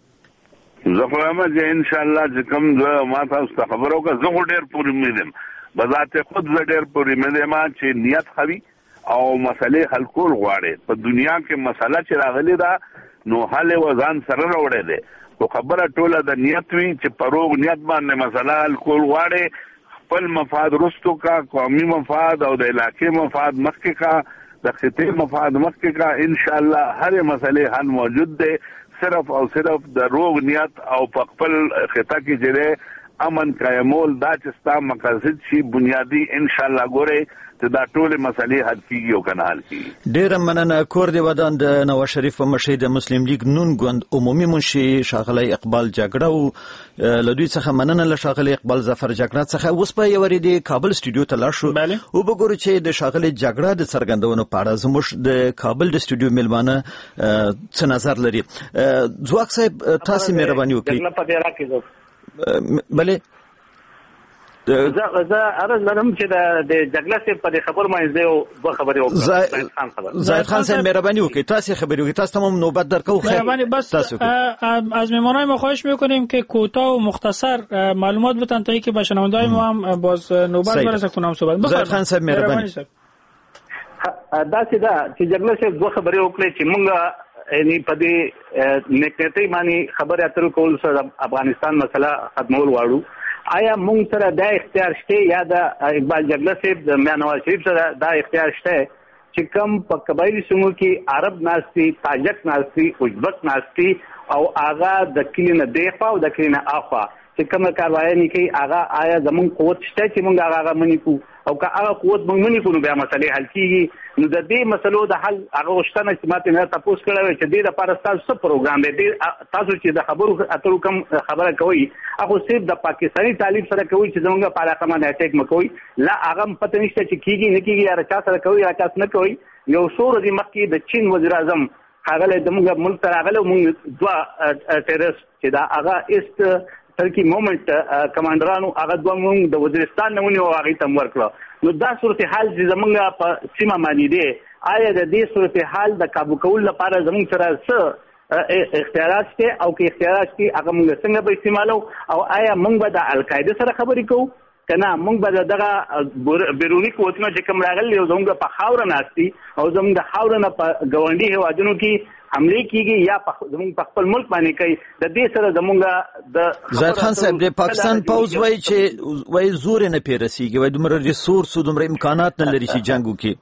زه خو هم چې ان شاء الله چې کوم ما تاسو ته خبر وکړم زه ډېر پورې امید یم بذات خود زه ډېر پورې امید یم چې نیت خوي او مسلې حل کول غواړي په دنیا کې مسله چې راغلي دا نو حل وزن سره راوړي دي خو خبره ټوله د نیت وی چې پروغ نیت باندې مسله حل کول غواړي خپل مفاد رستو کا قومي مفاد او د علاقې مفاد مخکې کا د خطې مفاد مخکې کا ان شاء الله هر مسلې حل موجود دی صرف او صرف د روغ نیت او په خپل خطه کې جره امن قائمول دا چې ستا مقاصد شي بنیادی ان شاء الله ګوره ته دا ټول مسلې حل کیږي او کنه حل کیږي. ډیر مننه کور دی ودان د نواز شریف مشر د مسلم لیگ نون ګوند عمومي منشي شاغلی اقبال جګړه او لدوی څخه مننه له شاغلی اقبال ظفر جګړه څخه اوس په یوري د کابل سټوډیو ته لاړ شو او وګورو چې د شاغلی جګړه د څرګندونو په اړه زموږ د کابل د سټوډیو ملمانه څه نظر لري. ځواک صاحب تاسو مهرباني وکړئ. بله زه عرض لرم چې د جګړه څخه په خبر باندې یو خبرې وکړم. زاهد خان صاحب مهرباني وکړئ تاسو خبرې وکړئ تاسو تمام نوبت درکو خیر مهرباني بس از مهمانان ما خواهش میکنیم که کوتاه و مختصر معلومات بدن تا اینکه به شنونده‌های ما هم باز نوبت برسه کنم صحبت. زاهد خان صاحب مهرباني دا چې جګړه څخه دوه خبرې وکړي چې موږ یعنی په دې نکته باندې خبره اترو کول سره افغانستان مسله ختمول واړو آیا مونږ سره دا اختیار شته یا د اقبال جګړه صاحب د نواز شریف سره دا اختیار شته چې کوم په قبایلی سیمو کې عرب ناشتي تاجک ناشتي ازبک ناشتي او آغا د کلینه دیخوا او د کلینه اخوا چې کوم کاروایی نه کوي آغا آیا زمون قوت شته چې مونږ آغا منی کو او که هغه قوت مونږ منی کو نو بیا مسلې حل کیږي. نو د دې مسلو د حل هغه وشتنه چې ماته نه تاسو کړو چې دې لپاره تاسو پروګرام دی تاسو چې د خبرو اترو کم خبره کوي هغه صرف د پاکستانی طالب سره کوي چې زمونږ په علاقه باندې اٹیک مکوي لا هغه پته نشته چې کیږي نه کیږي یا چا سره کوي یا چا نه کوي. یو شور د مخکې د چین وزیر اعظم هغه د موږ ملک سره هغه موږ دوا ټیرریست چې دا هغه است ترکی مومنت کمانډرانو هغه دوه موږ د وزیرستان نه ونیو هغه تم ورکړو. نو دا صورتحال چې زمونږ په سیمه باندې دی آیا د دې صورتحال د کابو کول لپاره زمونږ سره څه اختیارات شته او کې اختیارات شته هغه موږ څنګه به استعمالو او آیا موږ به د القاعده سره خبرې کوو کنه موږ به دغه بیرونی قوتونه چې کوم راغلي او زموږ په خاور ناشتي او زموږ د خاور نه په ګوندي هوادونو کې حمله کیږي یا زموږ په خپل ملک باندې کوي د دې سره زموږ د زاهد خان صاحب د پاکستان پوز وای چې وای زور نه پیرسیږي وای دومره ریسورس او دومره امکانات نه لري چې جنگ وکړي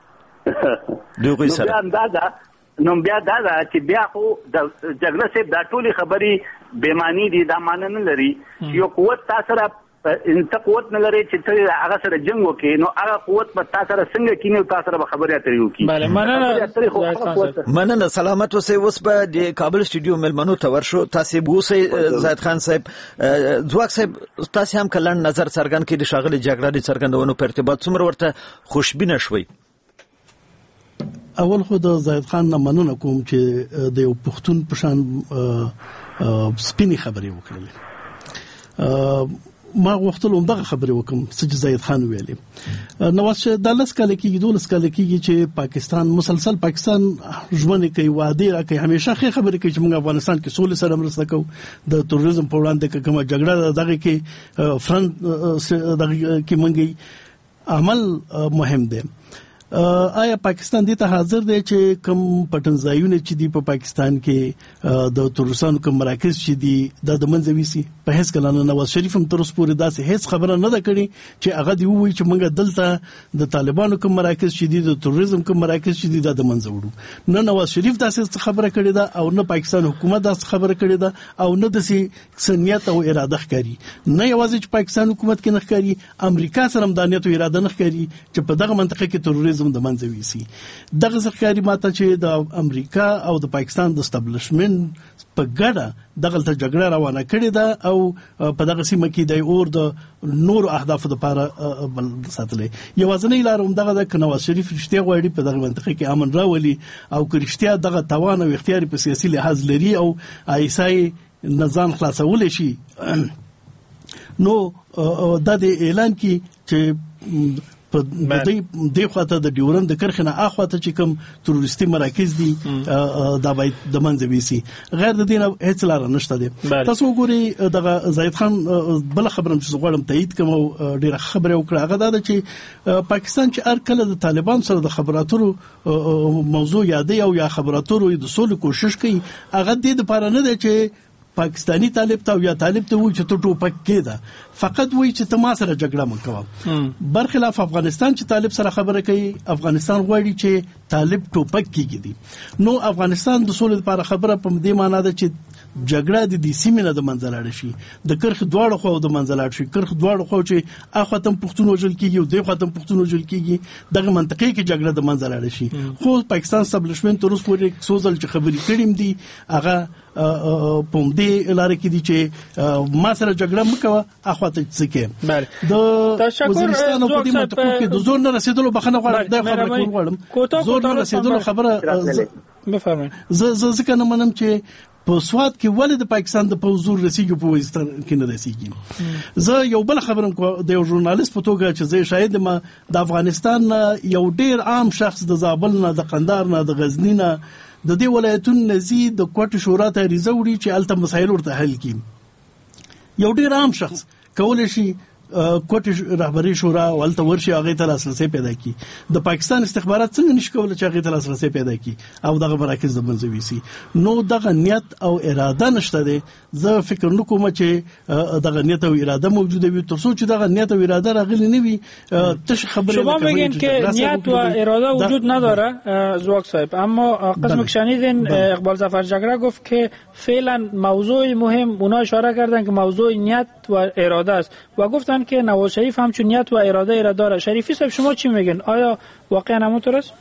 دوی سره نو بیا دا چې بیا خو د جګړه صاحب دا ټولي خبري بېمانی دي دا معنی نه لري یو قوت تاسو را انت قوت نه لري چې ته هغه سره جنگ وکې نو هغه قوت په تاسو سره څنګه کینی او تاسو سره خبرې اترې وکړي. بله مننه سلامت اوسئ. اوس په د کابل سټوډیو ملمنو ته ورشو. تاسو بوسئ زاهد خان صاحب، ځواک صاحب، تاسو هم کله نظر څرګند کړي د شاغلي جګړې څرګندونو په ارتباط څومره ورته خوشبینه شوي؟ اول خو د زاهد خان نه مننه کوم چې د یو پښتون په شان سپینې خبرې وکړلې. ما غوښتل دغه خبرې وکم چې زاهد خان ویلې نواز شریف د لاس کال کې 12 کال کې چې پاکستان مسلسل پاکستان ژوند کوي، وعده راکوي، همیشه خبرې کوي چې موږ افغانستان کې سولې سره مرسته کوو، د تروریزم په وړاندې کومه جګړه دغه کې فرنٹ دغه کې منګي عمل مهم دی. آیا پاکستان دې ته حاضر دی چې کوم پټنځایونه چې دی په پاکستان کې د تروریستانو کوم مراکز چې دی د منځوي سي په هیڅ کله نه نواز شریف هم تر اوسه پورې داسې هیڅ خبره نه ده کړې چې هغه دی وایي چې موږ دلته د طالبانو کوم مراکز چې دی د تروریزم کوم مراکز چې دی د منځوړو. نه نواز شریف داسې خبره کړې ده او نه پاکستان حکومت داسې خبره کړې ده او نه د سنیت او اراده ښکاري. نه یوازې چې پاکستان حکومت کې نه ښکاري، امریکا سره هم د نیت او اراده نه ښکاري چې په دغه منطقه کې تروریزم د منځوي سي. دغه ځکه ماته چې د امریکا او د پاکستان د استابلیشمنت په ګډه دغه جګړه روانه کړې ده او په دغه سیمه کې د اور د نور اهداف لپاره بل ساتلې. یوازنی لار هم دغه د نواز شریف رښتیا غواړي په دغه منطقه کې امن راولي او رښتیا دغه توان او اختیار په سیاسي لحاظ لري او ایسای نظام خلاصول شي نو د اعلان کې چې په دې خواته د ډیورند د کرخنه اخواته چې کوم تروریستي مراکز دي دا باید د منځوي سي. غیر د دین هیڅ لار نشته دي. تاسو وګورئ دغه زاهد خان بل خبرم چې غواړم تایید کوم او ډیره خبره وکړه هغه دا چې پاکستان چې هر کله د طالبان سره د خبراتو موضوع یادې او یا خبراتو د سولې کوشش کوي هغه د لپاره نه دی چې پاکستانی طالب ته یا طالب ته وایي چې ته ټوپک کېده، فقط وایي چې ته ما سره جګړه مکوه. برخلاف افغانستان چې طالب سره خبره کوي، افغانستان غواړي چې طالب ټوپک کېږي. نو افغانستان د سولې لپاره خبره په دې معنی ده چې جګړه د دې سیمې نه د منځ لاړ شي، د کرخ دواړو خو د منځ لاړ شي، کرخ دواړو خو چې اخواتم پښتون وجل کېږي او د خواتم پښتون وجل کېږي، دغه منطقې کې جګړه د منځ لاړ شي. خو پاکستان استابلیشمنت تر اوسه پورې سوزل چې خبرې کړیم دي هغه په دې لار کې دي چې ما سره جګړه مکوه اخواته څکه. د وزیرستان په دې منطقو کې د زور نه رسیدلو بخنه غواړم د خبره کول غواړم زور نه رسیدلو خبره بفرمایئ. زه ځکه نه منم چې په سواد کې ولې د پاکستان د پوزور رسیږي په وزیرستان کې نه رسیږي. زه یو بل خبرم د یو ژورنالیست په توګه چې زه شاهد ما د افغانستان یو ډیر عام شخص د زابل نه، د قندهار نه، د غزنی نه، د دې ولایتونو نزي د کوټ شورا ته ریزه وړي چې الته مسایل ورته حل کړي. یو ډیر عام شخص کولای شي کوټ رهبری شورا ولته ورشي هغه ته لاسرسي پیدا کی. د پاکستان استخبارات څنګه نشي کولای چې هغه ته لاسرسي پیدا کی او دغه مراکز د منځوي سي. نو دغه نیت او اراده نشته دي. زه فکر نکوم چې دغه نیت او اراده موجوده وي. تر څو چې دغه نیت او اراده راغلي نه وي تش خبره شما میگین که نیت و اراده وجود نداره زواک صاحب، اما قسم که شنیدین اقبال ظفر جگره گفت که فعلا موضوع مهم اونا اشاره کردن که موضوع نیت و اراده است و گفتن که نواز شریف همچون نیت و اراده داره. شریفی صاحب شما چی میگین؟ آیا واقعا همونطور است؟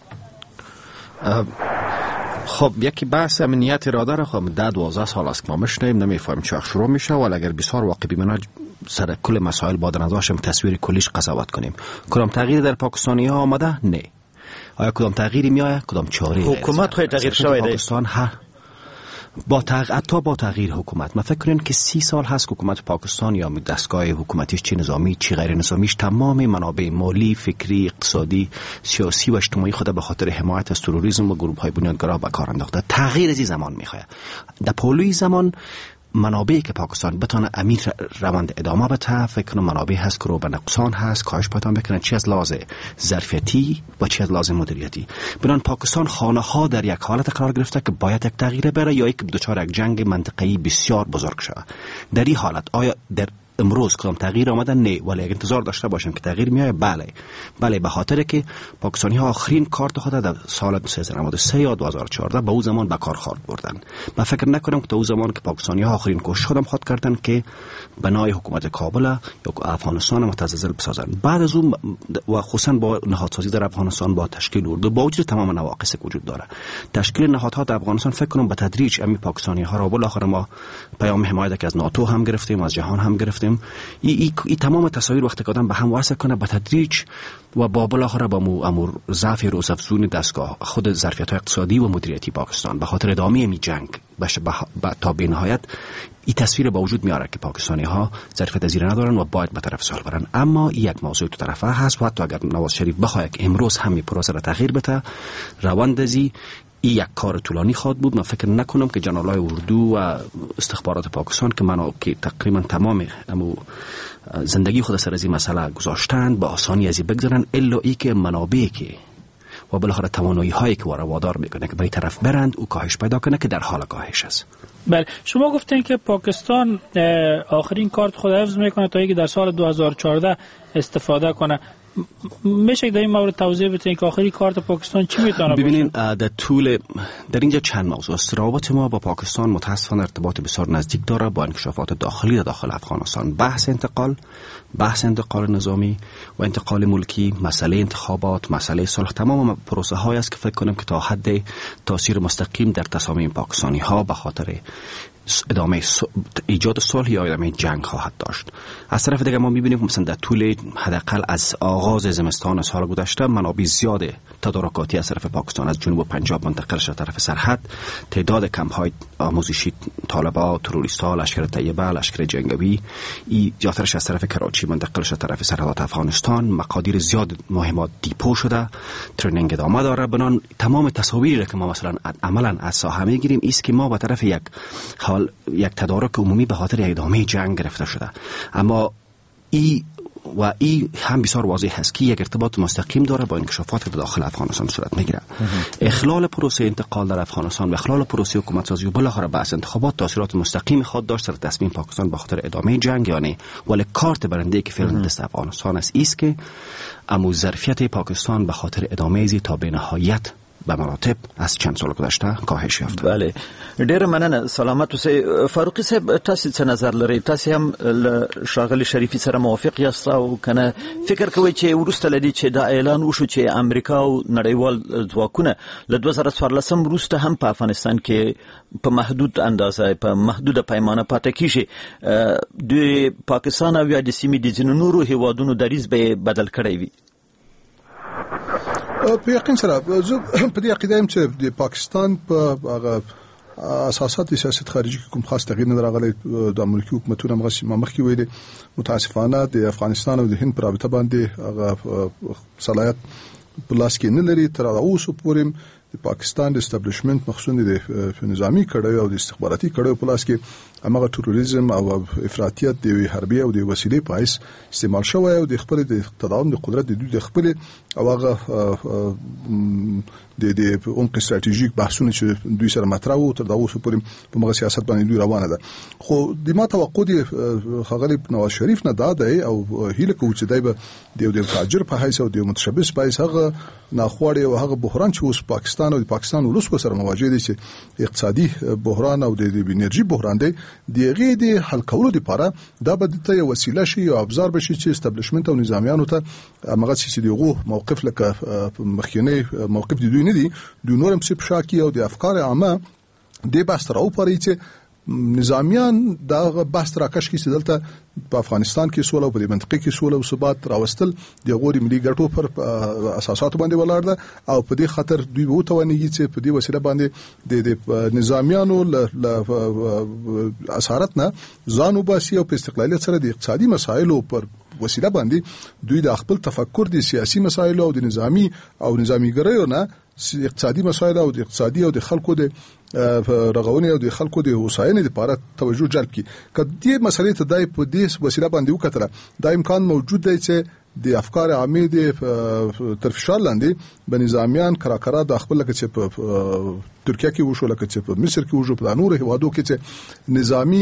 خب یکی بحث امنیت اراده را خب 10-12 سال است که ما میشنیم، نمیفهمیم چه شروع میشه، ولی اگر بسیار واقعی بماند سر کل مسائل با نظرشم تصویر کلیش قضاوت کنیم. کدام تغییر در پاکستانی ها آمده؟ نه. آیا کدام تغییری میآید؟ کدام چاره؟ حکومت خود تغییر شده پاکستان حتی با تغییر حکومت ما فکر کنیم که 30 سال هست حکومت پاکستان یا دستگاه حکومتیش چه نظامی چه غیر نظامیش تمام منابع مالی، فکری، اقتصادی، سیاسی و اجتماعی خود به خاطر حمایت از تروریسم و گروه‌های بنیانگرا به کار انداخته. تغییر از این زمان میخواد. در پهلوی زمان منابعی که پاکستان بتونه امیر روند ادامه بده، فکر کنم منابع هست که رو به نقصان هست، کاهش پیدا بکنه، چه از لحاظ ظرفیتی و چه از لحاظ مدیریتی. بنان پاکستان خانه ها در یک حالت قرار گرفته که باید یک تغییر بره یا یک دچار یک جنگ منطقه‌ای بسیار بزرگ شود. در این حالت آیا در امروز کدام تغییر آمده نه، ولی اگه انتظار داشته باشیم که تغییر میاد بله به خاطر که پاکستانی ها آخرین کارت خود در سال 1393 یا 2014 به اون زمان به کار خورد بردن. من فکر نکنم که تا اون زمان که پاکستانی ها آخرین کوشش خودم خود کردن که بنای حکومت کابل یا افغانستان متزلزل بسازن. بعد از اون و خصوصا با نهادسازی در افغانستان با تشکیل اردو با وجود تمام نواقص وجود داره، تشکیل نهادها در افغانستان فکر کنم به تدریج امی پاکستانی ها را بالاخره ما پیام حمایت که از ناتو هم گرفتیم، از جهان هم گرفتیم. این تمام تصاویر وقتی که آدم به هم وصل کنه به تدریج و با بالاخره با امور ضعف روزافزون دستگاه خود ظرفیت اقتصادی و مدیریتی پاکستان به خاطر ادامه می جنگ تا به نهایت این تصویر با وجود میاره که پاکستانی ها ظرفیت زیر ندارن و باید به طرف سال برن. اما این یک موضوع تو طرفه هست و حتی اگر نواز شریف بخواد که امروز همین پروسه را تغییر بده، رواندزی این یک کار طولانی خواهد بود. من فکر نکنم که جنرالای اردو و استخبارات پاکستان که تقریبا تمام زندگی خود سر از این مسئله گذاشتند با آسانی از این بگذارن، الا ای که منابعی که و بالاخره توانایی هایی که وادار میکنه که به این طرف برند او کاهش پیدا کنه که در حال کاهش است. بله، شما گفتین که پاکستان آخرین کارت خود حفظ میکنه تا اینکه در سال 2014 استفاده کنه. میشه در این مورد توضیح بدین که آخرین کارت پاکستان چی میتونه باشه؟ ببینین در اینجا چند موضوع است. روابط ما با پاکستان متاسفانه ارتباط بسیار نزدیک داره با انکشافات داخلی داخل افغانستان. بحث انتقال نظامی و انتقال ملکی، مسئله انتخابات، مسئله صلح، تمام پروسه هایی است که فکر کنم که تا حد تاثیر مستقیم در تصامیم پاکستانی ها به خاطر ادامه ایجاد صلح یا ادامه جنگ خواهد داشت. از طرف دیگه ما می‌بینیم مثلا در طول حداقل از آغاز زمستان سال گذشته منابع زیاد تدارکاتی از طرف پاکستان از جنوب پنجاب منتقل شده طرف سرحد، تعداد کمپ‌های آموزشی طالبان، تروریست‌ها، لشکر طیبه، لشکر جنگی زیادترش از طرف کراچی منتقل شده طرف سرحدات افغانستان، مقادیر زیاد مهمات دیپو شده، ترنینگ ادامه داره. بنان تمام تصاویری که ما مثلا عملاً از ساحه می‌گیریم است که ما به طرف یک تدارک عمومی به خاطر ادامه جنگ گرفته شده. اما ای هم بسیار واضح هست که یک ارتباط مستقیم داره با انکشافات داخل افغانستان صورت میگیره. اخلال پروسه انتقال در افغانستان و اخلال پروسه حکومت سازی و بالاخره بحث انتخابات تاثیرات مستقیم خود داشت در تصمیم پاکستان به خاطر ادامه جنگ یعنی ولی کارت برنده که فعلا دست افغانستان است که امو ظرفیت پاکستان به خاطر ادامه زی تا به نهایت به مراتب از چند سال گذشته کاهش یافته. بله، ډېر مننه. سلامت اوسئ. فاروقي صاحب، تاسو څه نظر لرئ؟ تاسو هم ښاغلي شریفي سره موافق یاست او کنه فکر کوئ چې وروسته لدی چې دا اعلان وشو چې امریکا او نړیوال ځواکونه له 2014 وروسته هم په افغانستان کې په محدود اندازه په محدوده پیمانه پاتې کیږي، د پاکستان او یا د سیمې د ځینو نورو هیوادونو دریځ به بدل کړی وي؟ په یقین سره زه په دې عقیده یم چې د پاکستان په هغه اساسات سیاست خارجي کوم خاص تغییر نه راغلی. د امریکایي حکومتونو مخکې ویلي متاسفانه د افغانستان او د هند پر رابطه باندې هغه صلاحیت په لاس کې نه لري. تر اوسه پورې د پاکستان د اسټابلیشمنت مخصوصا د نظامی کړه او د استخباراتي کړه په لاس کې هغه تروریزم او افراطیت د حربي او د وسیلې په حیث استعمال شوی او د خپل د تداوم د قدرت د دوی د خپل او هغه د عمق استراتیژیک بحثونه چې دوی سره مطرح وو تر دا اوسه پورې په مغه سیاست باندې دوی روانه ده. خو د ما توقع دی خغلی نواز شریف نه دا دی او هیله کوي چې دای به د تاجر په حیث او د متشبث په حیث هغه ناخوړی او هغه بحران چې اوس پاکستان او د پاکستان ولس سره مواجه دي چې اقتصادي بحران او د انرژي بحران دی دغه د حل کولو لپاره دا به د وسیله شي او ابزار بشي چې استابلیشمنت او نظامیانو ته هغه چې دغه موقف لکه مخکینی موقف دی نه دي د نورم سپ شاکی او د افکار عامه د بحث راو پرې چې نظامیان دا بحث راکش کی دلته په افغانستان کې سوله او په منطقه کې سوله او ثبات راوستل د غوري ملي ګټو پر اساسات باندې ولاړ ده او په دې خاطر دوی به توانېږي چې په دې وسیله باندې د نظامیانو له اسارت نه ځان وباسي او په استقلالیت سره د اقتصادي مسایلو پر وسیله باندې دوی د خپل تفکر د سیاسي مسایلو او د نظامی او نظامیګرایو نه اقتصادي مسایل او د اقتصادي او د خلکو د رغونې او د خلکو د هوساینې لپاره توجه جلب کی. کدی مسلې ته دای په دې وسیله باندې وکړه دا امکان موجود دی چې د افکار عامه د تر فشار لاندې بنظامیان کراکرا د خپل لکه چې په ترکیه کې وشو لکه چې په مصر کې وشو په نورو هیوادو کې چې نظامی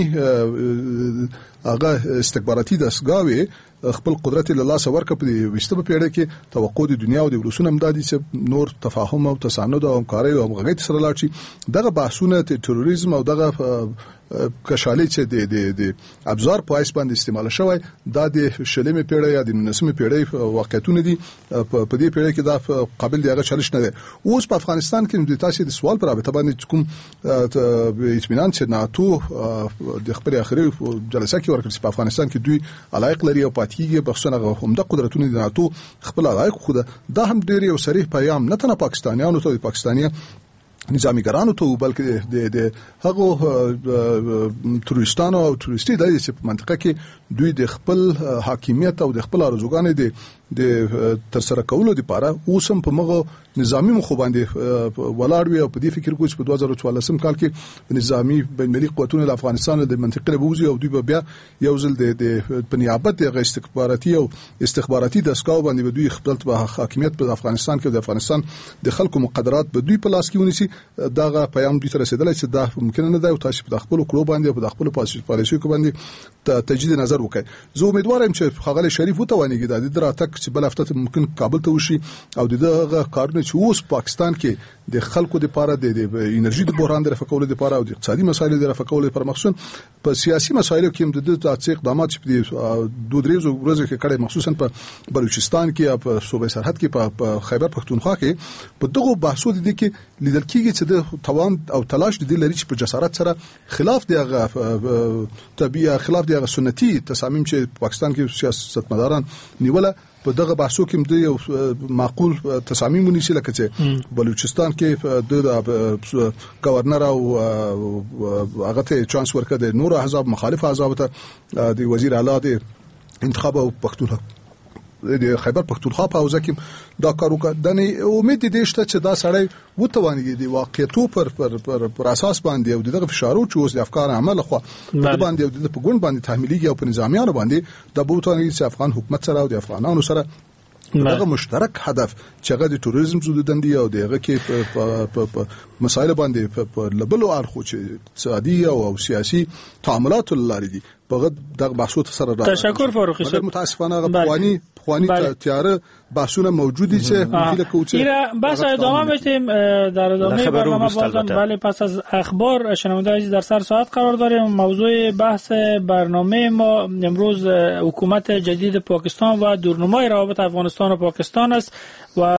هغه استخباراتي دستګاوې خپل قدرت له لاسه ورکړ په 20مه پیړۍ کې توقع د دنیا او د روسونو امدادي چې نور تفاهم او تساند او همکاري او همغږي سره لاړ شي دغه بحثونه تروریزم او دغه کشالي چې د ابزار په اس باندې استعمال شوی دا د شلمه پیړۍ یا د 19مه پیړۍ واقعیتونه دي په دې پیړۍ کې دا قابل دی هغه چالش نه دی اوس په افغانستان کې د تاسو د سوال پر رابطه باندې کوم اطمینان چې ناتو د خپل اخري جلسه کې ورکړي په افغانستان کې دوی علایق لري او پاتېږي بخښنه همدا قدرتونه د ناتو خپل علایق خو دا هم ډېر یو صریح پیغام نه تنه پاکستانیانو ته پاکستاني نظامی ګرانو ته بلکې د هغه تروریستانو او تروریستي د منطقه کې دوی د خپل حاکمیت او د خپل ارزوګانې د ترسره کولو لپاره اوسم په مغه نظامی مخ باندې ولاړ وي او په دې فکر کوي چې په 2014 کال کې نظامی بین‌المللي قوتونه د افغانستان د منطقې له بوزي او دوی بیا یو ځل د بنیابت د استخباراتي او استخباراتي دستګاو باندې دوی خپل حاکمیت په افغانستان کې د افغانستان د خلکو مقدرات به دوی په لاس کې ونیسي داغه پیغام دوی ته رسیدلی چې دا ممکن نه دی او تاسو په خپل کړو باندې په خپل پالیسي کې باندې تجدید نظر وکړي زه امیدوارم چې خغل شریف وتوانیږي د دراتک چې بل هفته ممکن کابل ته وشي او دغه کارونه چې اوس پاکستان کې د خلکو لپاره د انرژي د بحران د رفع کولو لپاره او د اقتصادي مسایلو د رفع کولو لپاره مخصوصا په سیاسي مسایلو کې هم د تاسیس اقدامات چې په 2-3 ورځې کې کړي مخصوصا په بلوچستان کې او په صوبې سرحد کې په خیبر پختونخوا کې په دغه بحثو د دې کې لیدل کېږي چې د توان او تلاش د دې لري چې په جسارت سره خلاف دغه طبيعه خلاف دغه سنتي تصامیم چې پاکستان کې سیاستمداران نیوله په دغه بحثو کې د معقول تصامیم ونیسي لکه چې بلوچستان کې د گورنر او هغه ته چانس ورکړ د نور احزاب مخالف احزاب ته د وزیر اعلی د انتخاب او پښتونخوا د خیبر پختونخوا په اوزه کې دا کار وکړ د امید دې شته چې دا سړی وتوانیږي د واقعیتو پر اساس باندې او دغه فشارو چې اوس د افکار عمل خو باندې او د پګون باندې تحمیلي او په نظامیانو باندې د بوتانګي چې افغان حکومت سره او د افغانانو سره دغه مشترک هدف چې هغه د توریزم زودندې او دغه کې په مسایل باندې په لبلو اړخو چې اقتصادي او سیاسي تعاملات لري دي په دغه بحثو سره تشکر فاروقی صاحب متاسفانه خوانی تیاره بحثونه موجودی چې بحث ادامه میتیم در ادامه برنامه بازم بله پس از اخبار شنونده عزیز در سر ساعت قرار داریم موضوع بحث برنامه ما امروز حکومت جدید پاکستان و دورنمای روابط افغانستان و پاکستان است و